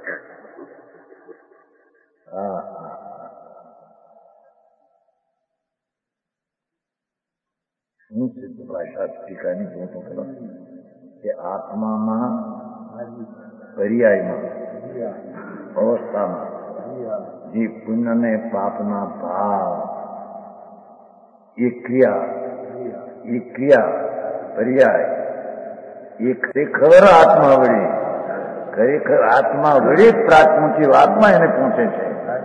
શું છે ભાષા ટીકાની જોતો કરો કે આત્મામાં પર્યાયમાં અવસ્થામાં જે પુણ્ય ને પાપના ભાવ એ ક્રિયા પર્યાય એ ખરેખર આત્મા વડે ખરેખર આત્મા વડે પ્રાપ્ત પહોંચી આત્મા એને પહોંચે છે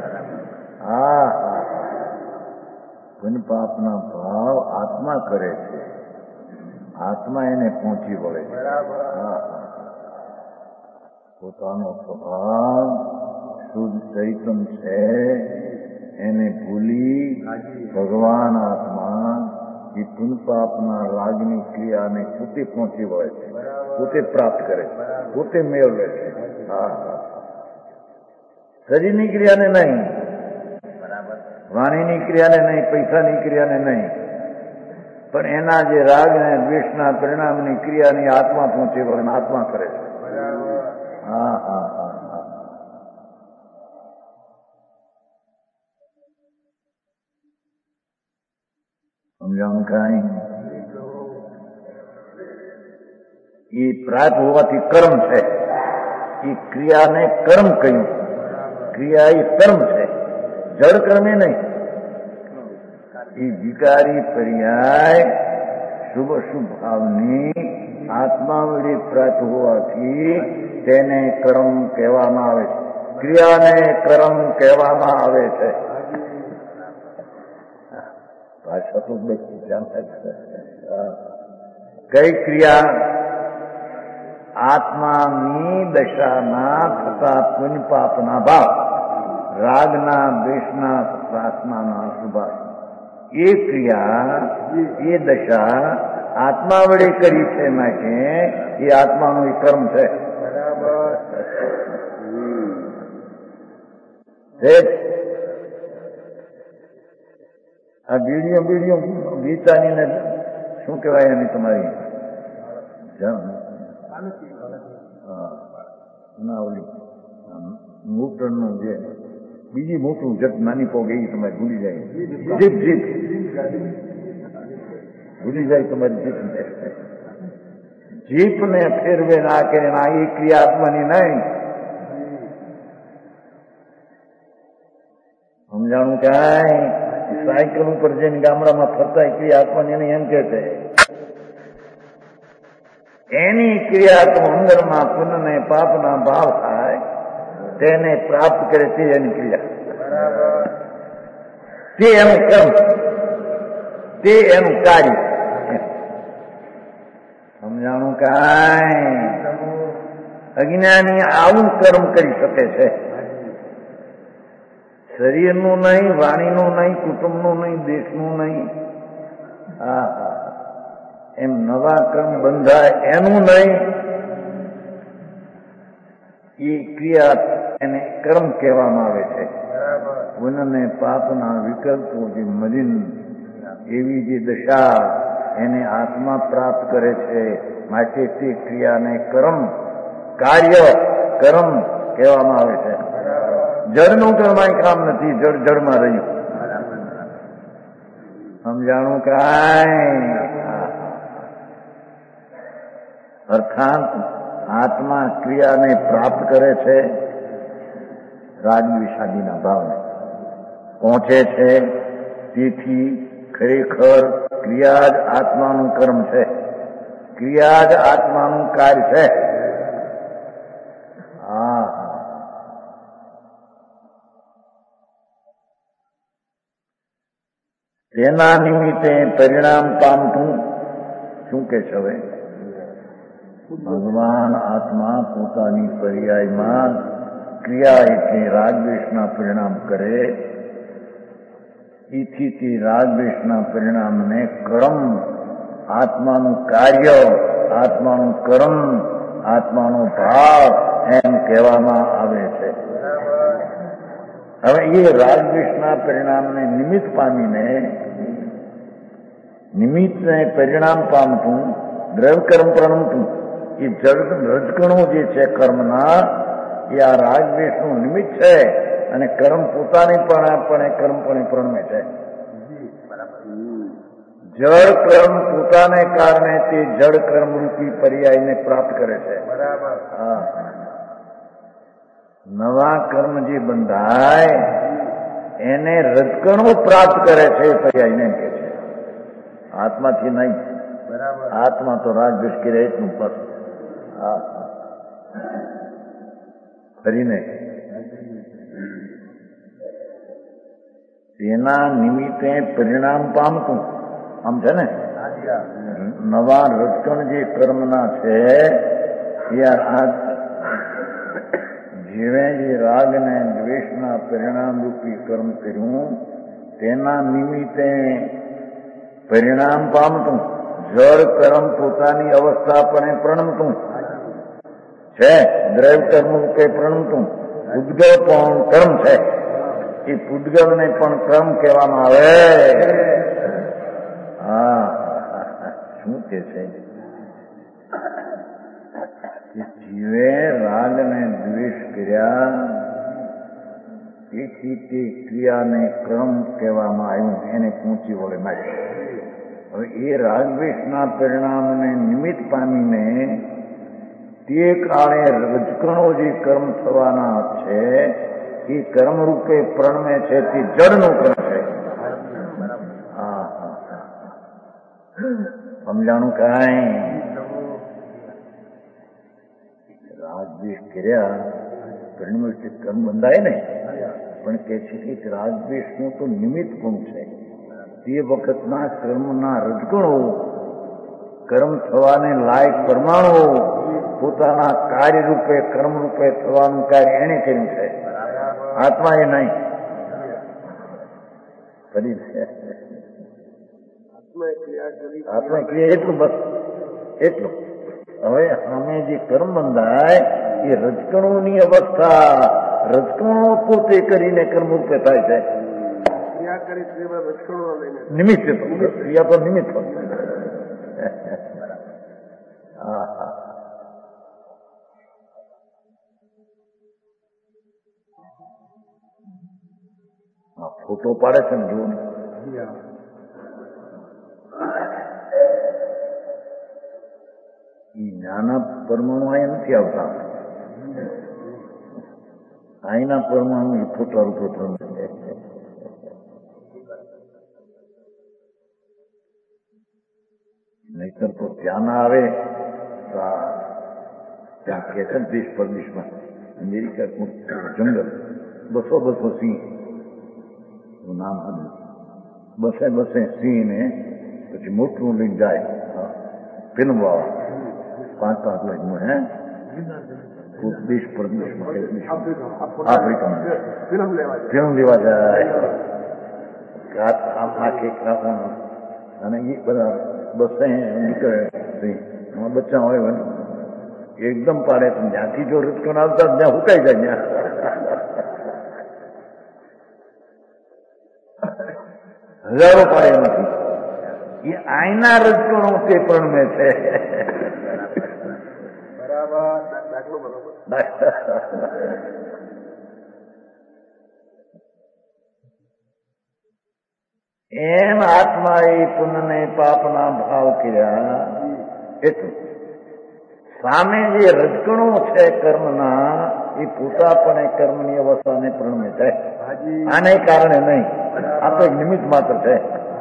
પુણ્ય પાપના ભાવ આત્મા કરે છે આત્મા એને પહોંચી વળે છે પોતાનો સ્વભાવ શુદ્ધ ચૈતન છે એને ભૂલી ભગવાન આત્મા એ પુણ્ય પાપના રાગની ક્રિયાને પોતે પહોંચી વળે છે પોતે પ્રાપ્ત કરે છે પોતે મેળવે છે શરીરની ક્રિયાને નહીં વાણીની ક્રિયાને નહીં પૈસાની ક્રિયાને નહીં પણ એના જે રાગ અને દ્વેષના પરિણામની ક્રિયાની આત્મા પહોંચે વળે આત્મા કરે છે સમજાણું કાંઈ એ પ્રાપ્ત હોવાથી કર્મ છે એ ક્રિયાને કર્મ કહ્યું ક્રિયા એ કર્મ છે જળ કર્મે નહીં. એ વિકારી પર્યાય શુભ શુભ ભાવની આત્મા વડે પ્રાપ્ત હોવાથી તેને કર્મ કહેવામાં આવે છે. ક્રિયાને કર્મ કહેવામાં આવે છે. ભાષા તો કઈ ક્રિયા? આત્માની દશાના થતા પુણ્ય પાપના ભાવ, રાગના દ્વેષના પ્રાર્થનાના શુભાશ, એ ક્રિયા એ દશા આત્મા વડે કરી છે માટે એ આત્માનું એ કર્મ છે. આ બીડીઓ ગીતાની શું કહેવાય એની તમારી મૂત્રનું જે બીજી મોટું જટ નાની પોગ એ તમારે ભૂલી જાય. જીપ ભૂલી જાય તમારી જીપને ફેરવે ના કરે ના એ ક્રિયા આત્માની નહીં. સમજાણું કાંઈ? સાયકલ ઉપર જઈને ગામડામાં ફરતા ક્રિયા આત્માની નહીં એમ કે છે. એની ક્રિયા તો અંદરમાં પુણ્ય ને પાપના ભાવ થાય તેને પ્રાપ્ત કરે તે એની ક્રિયા, તે એનું કર્મ, તે એનું કાર્ય. સમજાણું કાંઈ? અજ્ઞાની આવું કર્મ કરી શકે છે. શરીરનું નહીં, વાણીનું નહીં, કુટુંબનું નહીં, દેશનું નહીં. એમ નવા કર્મ બંધાય એનું નહીં. એ ક્રિયા એને કર્મ કહેવામાં આવે છે. પુણ્ય ને પાપના વિકલ્પો જે મલિન એવી જે દશા એને આત્મા પ્રાપ્ત કરે છે માટે તે ક્રિયાને કર્મ, કાર્ય કર્મ કહેવામાં આવે છે. જળનું કર્માય કામ નથી, જળ જળમાં રહ્યું. સમજાણું કાંઈ? અર્થાત આત્મા ક્રિયાને પ્રાપ્ત કરે છે, રાગદ્વેષાદિના ભાવને પહોંચે છે. તેથી ખરેખર ક્રિયા જ આત્માનું કર્મ છે, ક્રિયા જ આત્માનું કાર્ય છે. તેના નિમિત્તે પરિણામ પામતું શું કે છે? હવે ભગવાન આત્મા પોતાની પર્યાયમાં ક્રિયા એટલે રાગદ્વેષના પરિણામ કરે. એથી તે રાગદ્વેષના પરિણામને કર્મ, આત્માનું કાર્ય, આત્માનું કર્મ, આત્માનો ભાવ એમ કહેવામાં આવે છે. હવે એ રાગદ્વેષના પરિણામને નિમિત્ત પામીને નિમિત્તને પરિણામ પામતું દ્રવ્ય કર્મ પ્રણમતું એ રજકણો જે છે કર્મના એ આ રાગદ્વેષનું નિમિત્ત છે અને કર્મ પોતાની પણ કર્મપણે પ્રણમે છે. જળ કર્મ પોતાને કારણે તે જળ કર્મ રૂપી પર્યાયને પ્રાપ્ત કરે છે. નવા કર્મ જે બંધાય એને રજકણો પ્રાપ્ત કરે છે પર્યાયને કે છે, આત્માથી નહીં. આત્મા તો રાગદ્વેષ કરે એટલું બસ. ફરીને તેના નિમિત્તે પરિણામ પામતું આમ છે ને. નવા રજકણ જે કર્મના છે એ જેવે જે રાગ ને દ્વેષના પરિણામ રૂપી કર્મ કર્યું તેના નિમિત્તે પરિણામ પામતું જળ કર્મ પોતાની અવસ્થા પણ પ્રણમતું છે. દ્રવ્ય કર્મ રૂપે પ્રણમતું ઉદ્ગલ પણ કર્મ છે. એ પૂદગલને પણ કર્મ કહેવામાં આવે. શું કે છે? જીવે રાગ ને દ્વેષ કર્યા તેથી તે ક્રિયાને ક્રમ કહેવામાં આવ્યું, એને પહોંચી વળે માટે. હવે એ રાગદ્વેષના પરિણામને નિમિત્ત પામીને તે કાળે રજકણો જે કર્મ થવાના છે એ કર્મ રૂપે પ્રણમે છે તે જડનું કર્મ છે. સમજાણું કાંઈ? રાજદ્વેષ કર્યા પરિણમે કર્મ બંધાય ને, પણ કે છે કે રાજદ્વેષનું તો નિમિત્ત કોણ છે? તે વખતના કર્મના રજગણો, કર્મ થવાને લાયક પરમાણુ પોતાના કાર્ય રૂપે કર્મ રૂપે થવાનું કાર્ય એને કર્યું છે, આત્મા એ નહીં. આત્મા ક્રિયા એટલું, બસ એટલું. હવે અમે જે કર્મ બંધાય એ રજકણોની અવસ્થા, રજકણો પોતે કરીને કર્મ રૂપે થાય છે. નિમિત્ત ક્રિયા તો નિમિત્ત ફોટો પાડે છે ને, જુઓ નાના પરમાણુ અહીંયા નથી આવતા. અહીંના પરમાણુ ફોટા રૂપે પ્રમે છે. નહીતર તો ત્યાં ના આવે. ત્યાં કે છે દેશ પરદેશમાં અમેરિકા જંગલ 200 સિંહ નામ હતું. બસે સિંહ ને પછી મોટું લઈને જાય ફિલ્મ વાળા 5 લાખ હે દેશ પરદેશમાં આફ્રિકામાં ફિલ્મ લેવા જાય. અને એ બધા બસે નીકળે સિંહ, બચ્ચા હોય એકદમ પાડે. જ્યાંથી જો રજકણ આવતા ત્યાં હુકાઈ જાય. ત્યાં હજારો પાડે નથી. એ આઈના રજકણો તે પણ મેં છે. એમ આત્માએ પુણ્યને પાપના ભાવ કર્યા એટલું. સામે જે રજકણો છે કર્મના એ પોતાપણે કર્મની અવસ્થાને પ્રણમે છે. આને કારણે નહીં, આ તો એક નિમિત્ત માત્ર છે.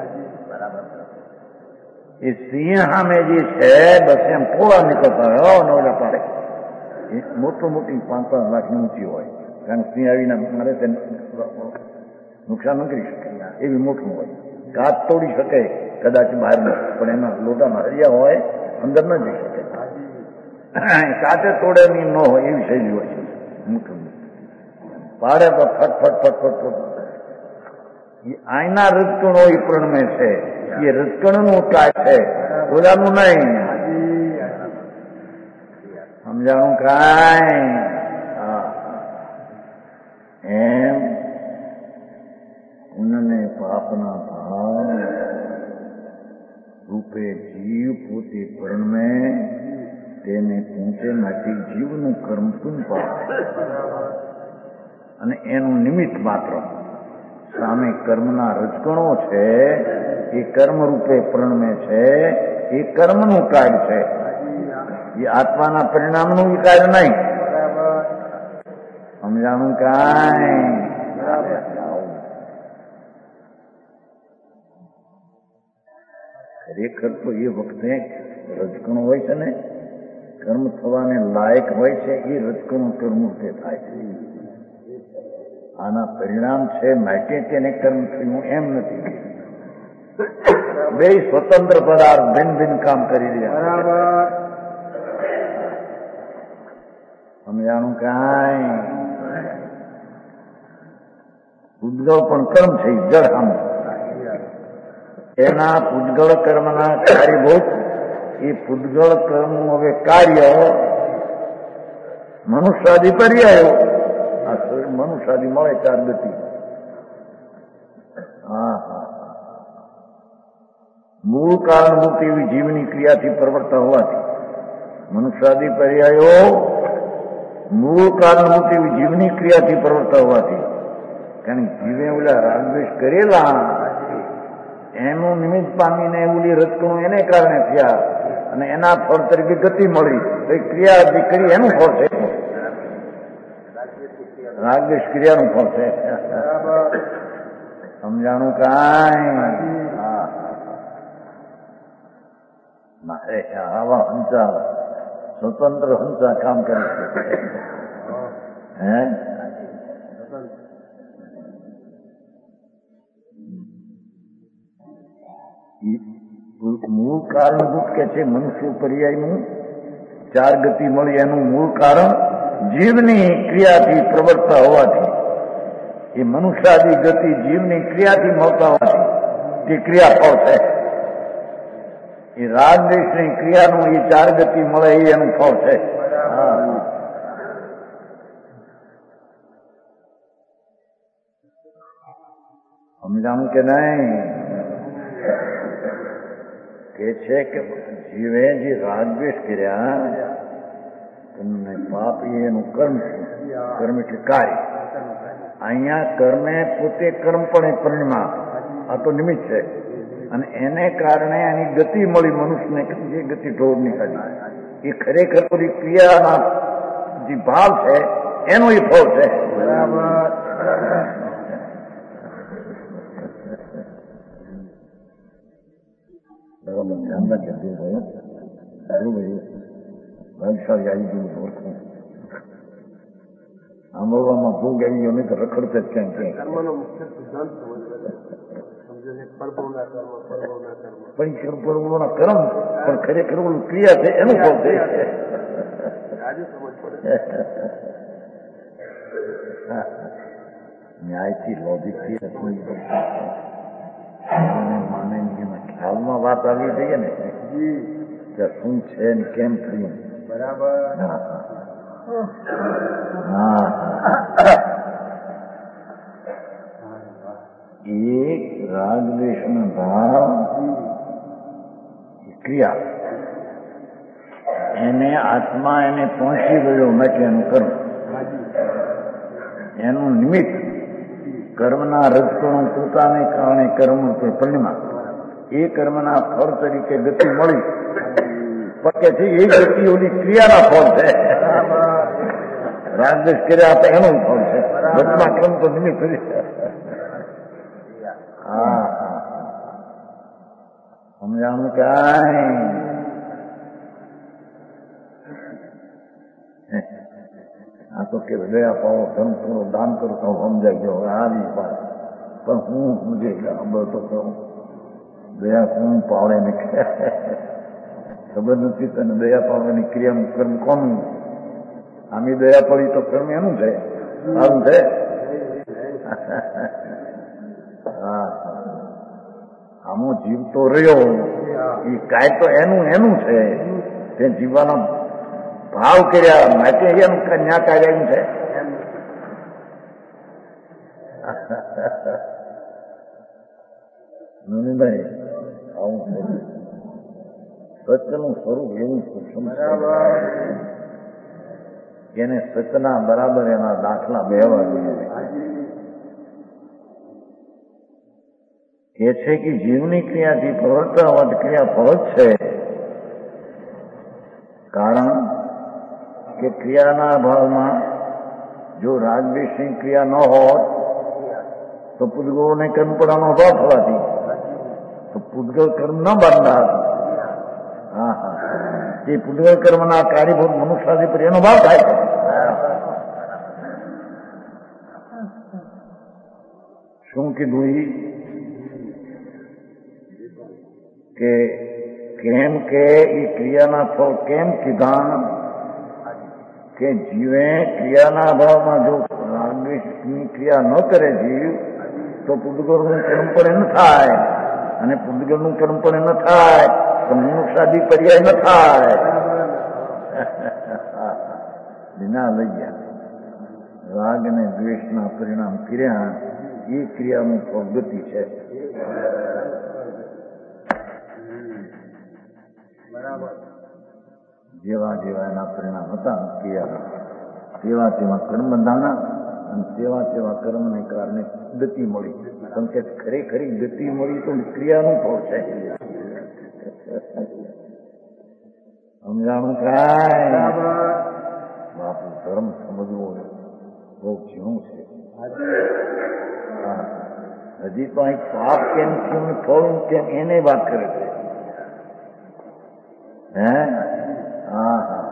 એ સિંહ સામે જે છે બસ એમ થોડા નીકળતા હોય નવડા પાડે. મોટી 5 લાખની ઊંચી હોય, કારણ સિંહ આવીને મારે તેને નુકસાન ન કરી શકે એવી મોટું હોય. કાચ તોડી શકે કદાચ બહાર, પણ એના લોટામાં હરિયા હોય અંદર ન જઈ શકે. કાચે તોડે ની ન હોય એવી શૈલી હોય છે. મોટું પાડે તો ફટ. એ આઈના રજકણો એ પ્રણમે છે. એ રજકણનું કાય છે, ઓલાનું નહીં. સમજાણું કાંઈ? એમ પુણ્યને પાપના ભાવ રૂપે જીવ પોતે પ્રણમે, તેને પૂંચે માટે જીવનું કર્મ પૂન પામે અને એનું નિમિત્ત માત્ર. સામે કર્મના રજકણો છે એ કર્મ રૂપે પ્રણમે છે. એ કર્મનું કાર્ય છે, એ આત્માના પરિણામનું કાર્ય નહીં. સમજાણું કાંઈ? ખરેખર તો એ વખતે રજકણો હોય છે ને, કર્મ થવાને લાયક હોય છે. એ રજકણો કર્મ રૂપે થાય છે. આના પરિણામ છે માટે તેને કર્મ થયું એમ નથી. બે સ્વતંત્ર પદાર્થ ભિન્ન કામ કરી રહ્યા. સમજાણું કાંઈ? પૂજગળ પણ કર્મ છે, જળ આમ એના પૂજગળ કર્મના કાર્યભૂત. એ પૂજગળ કર્મનું હવે કાર્ય મનુષ્યાદિ પર્યાયો. આ શરીર મનુષ્યાદિ મળે 4 ગતિ. મૂળ કારણભૂત એવી જીવની ક્રિયાથી પ્રવર્તા હોવાથી મનુષ્યાદિ પર્યાયો મૂળ કારણભૂત એવી જીવની ક્રિયાથી પ્રવર્તા હોવાથી, કારણ જીવે ઓલા રાગદ્વેષ કરેલા એનું નિમિત્ત પામીને ઓલી રજકણો એને કારણે થયા અને એના ફળ તરીકે ગતિ મળી. ક્રિયા કરી એનું ફળ છે. રાગદ્વેષ ક્રિયાનું ફળ છે. સમજાણું કાંઈ? મારે આવા હંસા સ્વતંત્ર હંસા કામ કરે છે. હે મૂળ કારણભૂત કે છે મનુષ્ય પર્યાયનું 4 ગતિ મળી એનું મૂળ કારણ જીવની ક્રિયાથી પ્રવર્તતા હોવાથી એ મનુષ્યાદી ગતિ જીવની ક્રિયાથી મળતા હોવાથી તે ક્રિયાફળ છે. એ રાગદ્વેષની ક્રિયાનું એ 4 ગતિ મળે એ એનું ફળ છે. સમજાણું કે નહીં? કે છે કે જીવે જે રાગદ્વેષ કર્યા તમને પાપ એનું કર્મ છે. કર્મ એટલે કાર્ય. અહીંયા કર્મે પોતે કર્મ પણ એક પરિણામ, આ તો નિમિત્ત છે. અને એને કારણે એની ગતિ મળી મનુષ્યને, જે ગતિ ઢોરની કાઢી એ ખરેખર બધી ક્રિયાના જે ભાવ છે એનો એ ફળ છે. બરાબર ધ્યાન રાખજો ભાઈ. સારું ભાઈ, ભાગશાળી આવી ગયું ઓળખું. સાંભળવામાં ભૂગ આવી ગયો નહીં તો રખડતે જ ક્યાંક પરીક્ષણ કર્મ પણ ખરેખર ઓલું ક્રિયા છે એનું ફળ છે. ન્યાયથી લોજિકથી માને એના ખ્યાલમાં વાત આવી જઈએ ને કે શું છે ને કેમ થયું. બરાબર. એક રાગદ્વેષનો ભાવ ક્રિયા એને આત્મા એને પહોંચી ગયો માટે એનું કર્મ, એનું નિમિત્ત કર્મના રજકણો પોતાને કારણે કર્મ પરિણામ, એ કર્મના ફળ તરીકે ગતિ મળી પકે છે. એ ગતિ ઓલી ક્રિયાના ફળ છે. રાગદ્વેષ કર્યા તો એનું ફળ છે. રચના કર્મ તો નિમિત્ત. સમજાણું કાંઈ? આ તો કે દયા પાવો, ધર્મ કરો, દાન કરો તો સમજાય ગયો. આવી વાત પણ હું સમજે ખબર તો કહું દયા કોણ પાવડે ને ખબર નથી તને. દયા પાવવાની ક્રિયાનું કર્મ કોનું? આમી દયા પડી તો કર્મ એનું છે. સારું છે. આમો જીવતો રહ્યો એ કાંઈ તો એનું છે. તે જીવવાનો ભાવ કર્યા માટે એનું કન્યા કાર્ય એમ છે. ભાઈ આવું સત્યનું સ્વરૂપ એવું છે એને સત્યના બરાબર એના દાખલા બેવા જોઈએ. કે છે કે જીવની ક્રિયાથી પ્રવર્તતા હોવાથી ક્રિયા ફળ છે. કારણ કે ક્રિયાના અભાવમાં જો રાગદ્વેષની ક્રિયા ન હોત તો પૂતગળોને કર્મપણાનો અભાવ થવાથી તો પૂતગળ કર્મ ન બાંધતા. તે પૂતગળ કર્મના કાર્યભૂત મનુષ્યાદિ પર એનો ભાવ થાય. શું કીધું કે કેમ કે એ ક્રિયાના ફળ કેમ કીધા કે જીવે ક્રિયાના અભાવમાં જો રાગદ્વેષની ક્રિયા ન કરે જીવ તો પૂતગળનું કર્મ પણ ન થાય, અને પૂતગળનું કર્મ પણ ન થાય તો મનુષ્યાદિ પર્યાય ન થાય. વિના લઈ ગયા રાગ અને દ્વેષના પરિણામ ક્રિયા એ ક્રિયાનું ફળ ગતિ છે. જેવા જેવા એના પરિણામ હતા ક્રિયા તેવા તેવા કર્મ બંધાણા અને તેવા તેવા કર્મને કારણે ગતિ મળી. કેમ કે ખરેખરી ગતિ મળી તો ક્રિયાનું ફળ છે. સમજાણું કાંઈ? બાપુ ધર્મ સમજવો બહુ ઝીણું છે. હા, હજી તો અહીં પાપ કેમ થયું ને થોડું કેમ એને વાત કરે છે. હે હા હા,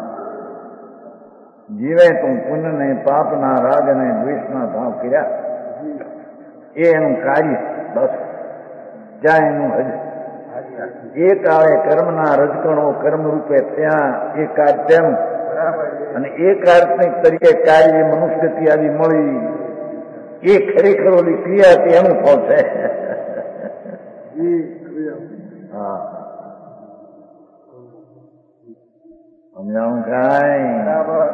જીવે તું પુણ્યને પાપના રાગને દ્વેષના ભાવ કર્યા એ એનું કાર્ય. બસ ત્યાં એનું હજ એક આવે કર્મના રજકણો કર્મ રૂપે ત્યાં એ કાર્ય તેમ અને એક આત્મિક તરીકે કાર્ય મનુષ્યથી આવી મળી એ ખરેખર ઓલી ક્રિયા તે એનું ફળ છે. હા સમજાવું કાંઈ?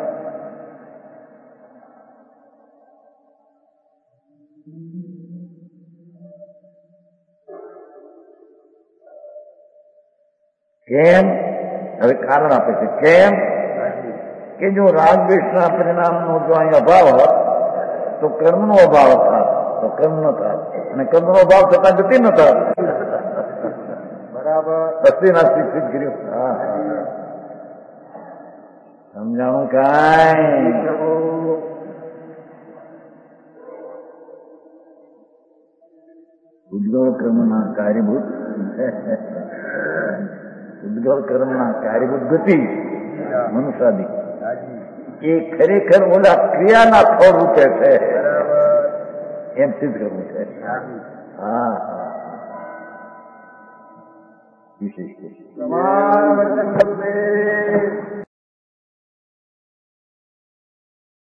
કેમ? હવે કારણ આપે છે. કેમ કે જો રાગ દ્વેષના પરિણામનો જો અહીં અભાવ હોત તો કર્મનો અભાવ થાત, તો કર્મ ન થાત, અને કર્મનો અભાવ થતા ગતિ ન થાત. બરાબર અસ્થિ નાસ્તિક સિદ્ધ કર્યું. હા હા સમજાણું કાંઈ? ઉદ્ગળ કર્મના કાર્યભૂત ઉદ્ગળ કર્મના કાર્યભૂત ગતિ મનુષ્યાદિ એ ખરેખર ઓલા ક્રિયાના ફળ રૂપે છે એમ સિદ્ધ કરવું છે. હા હા વિશેષ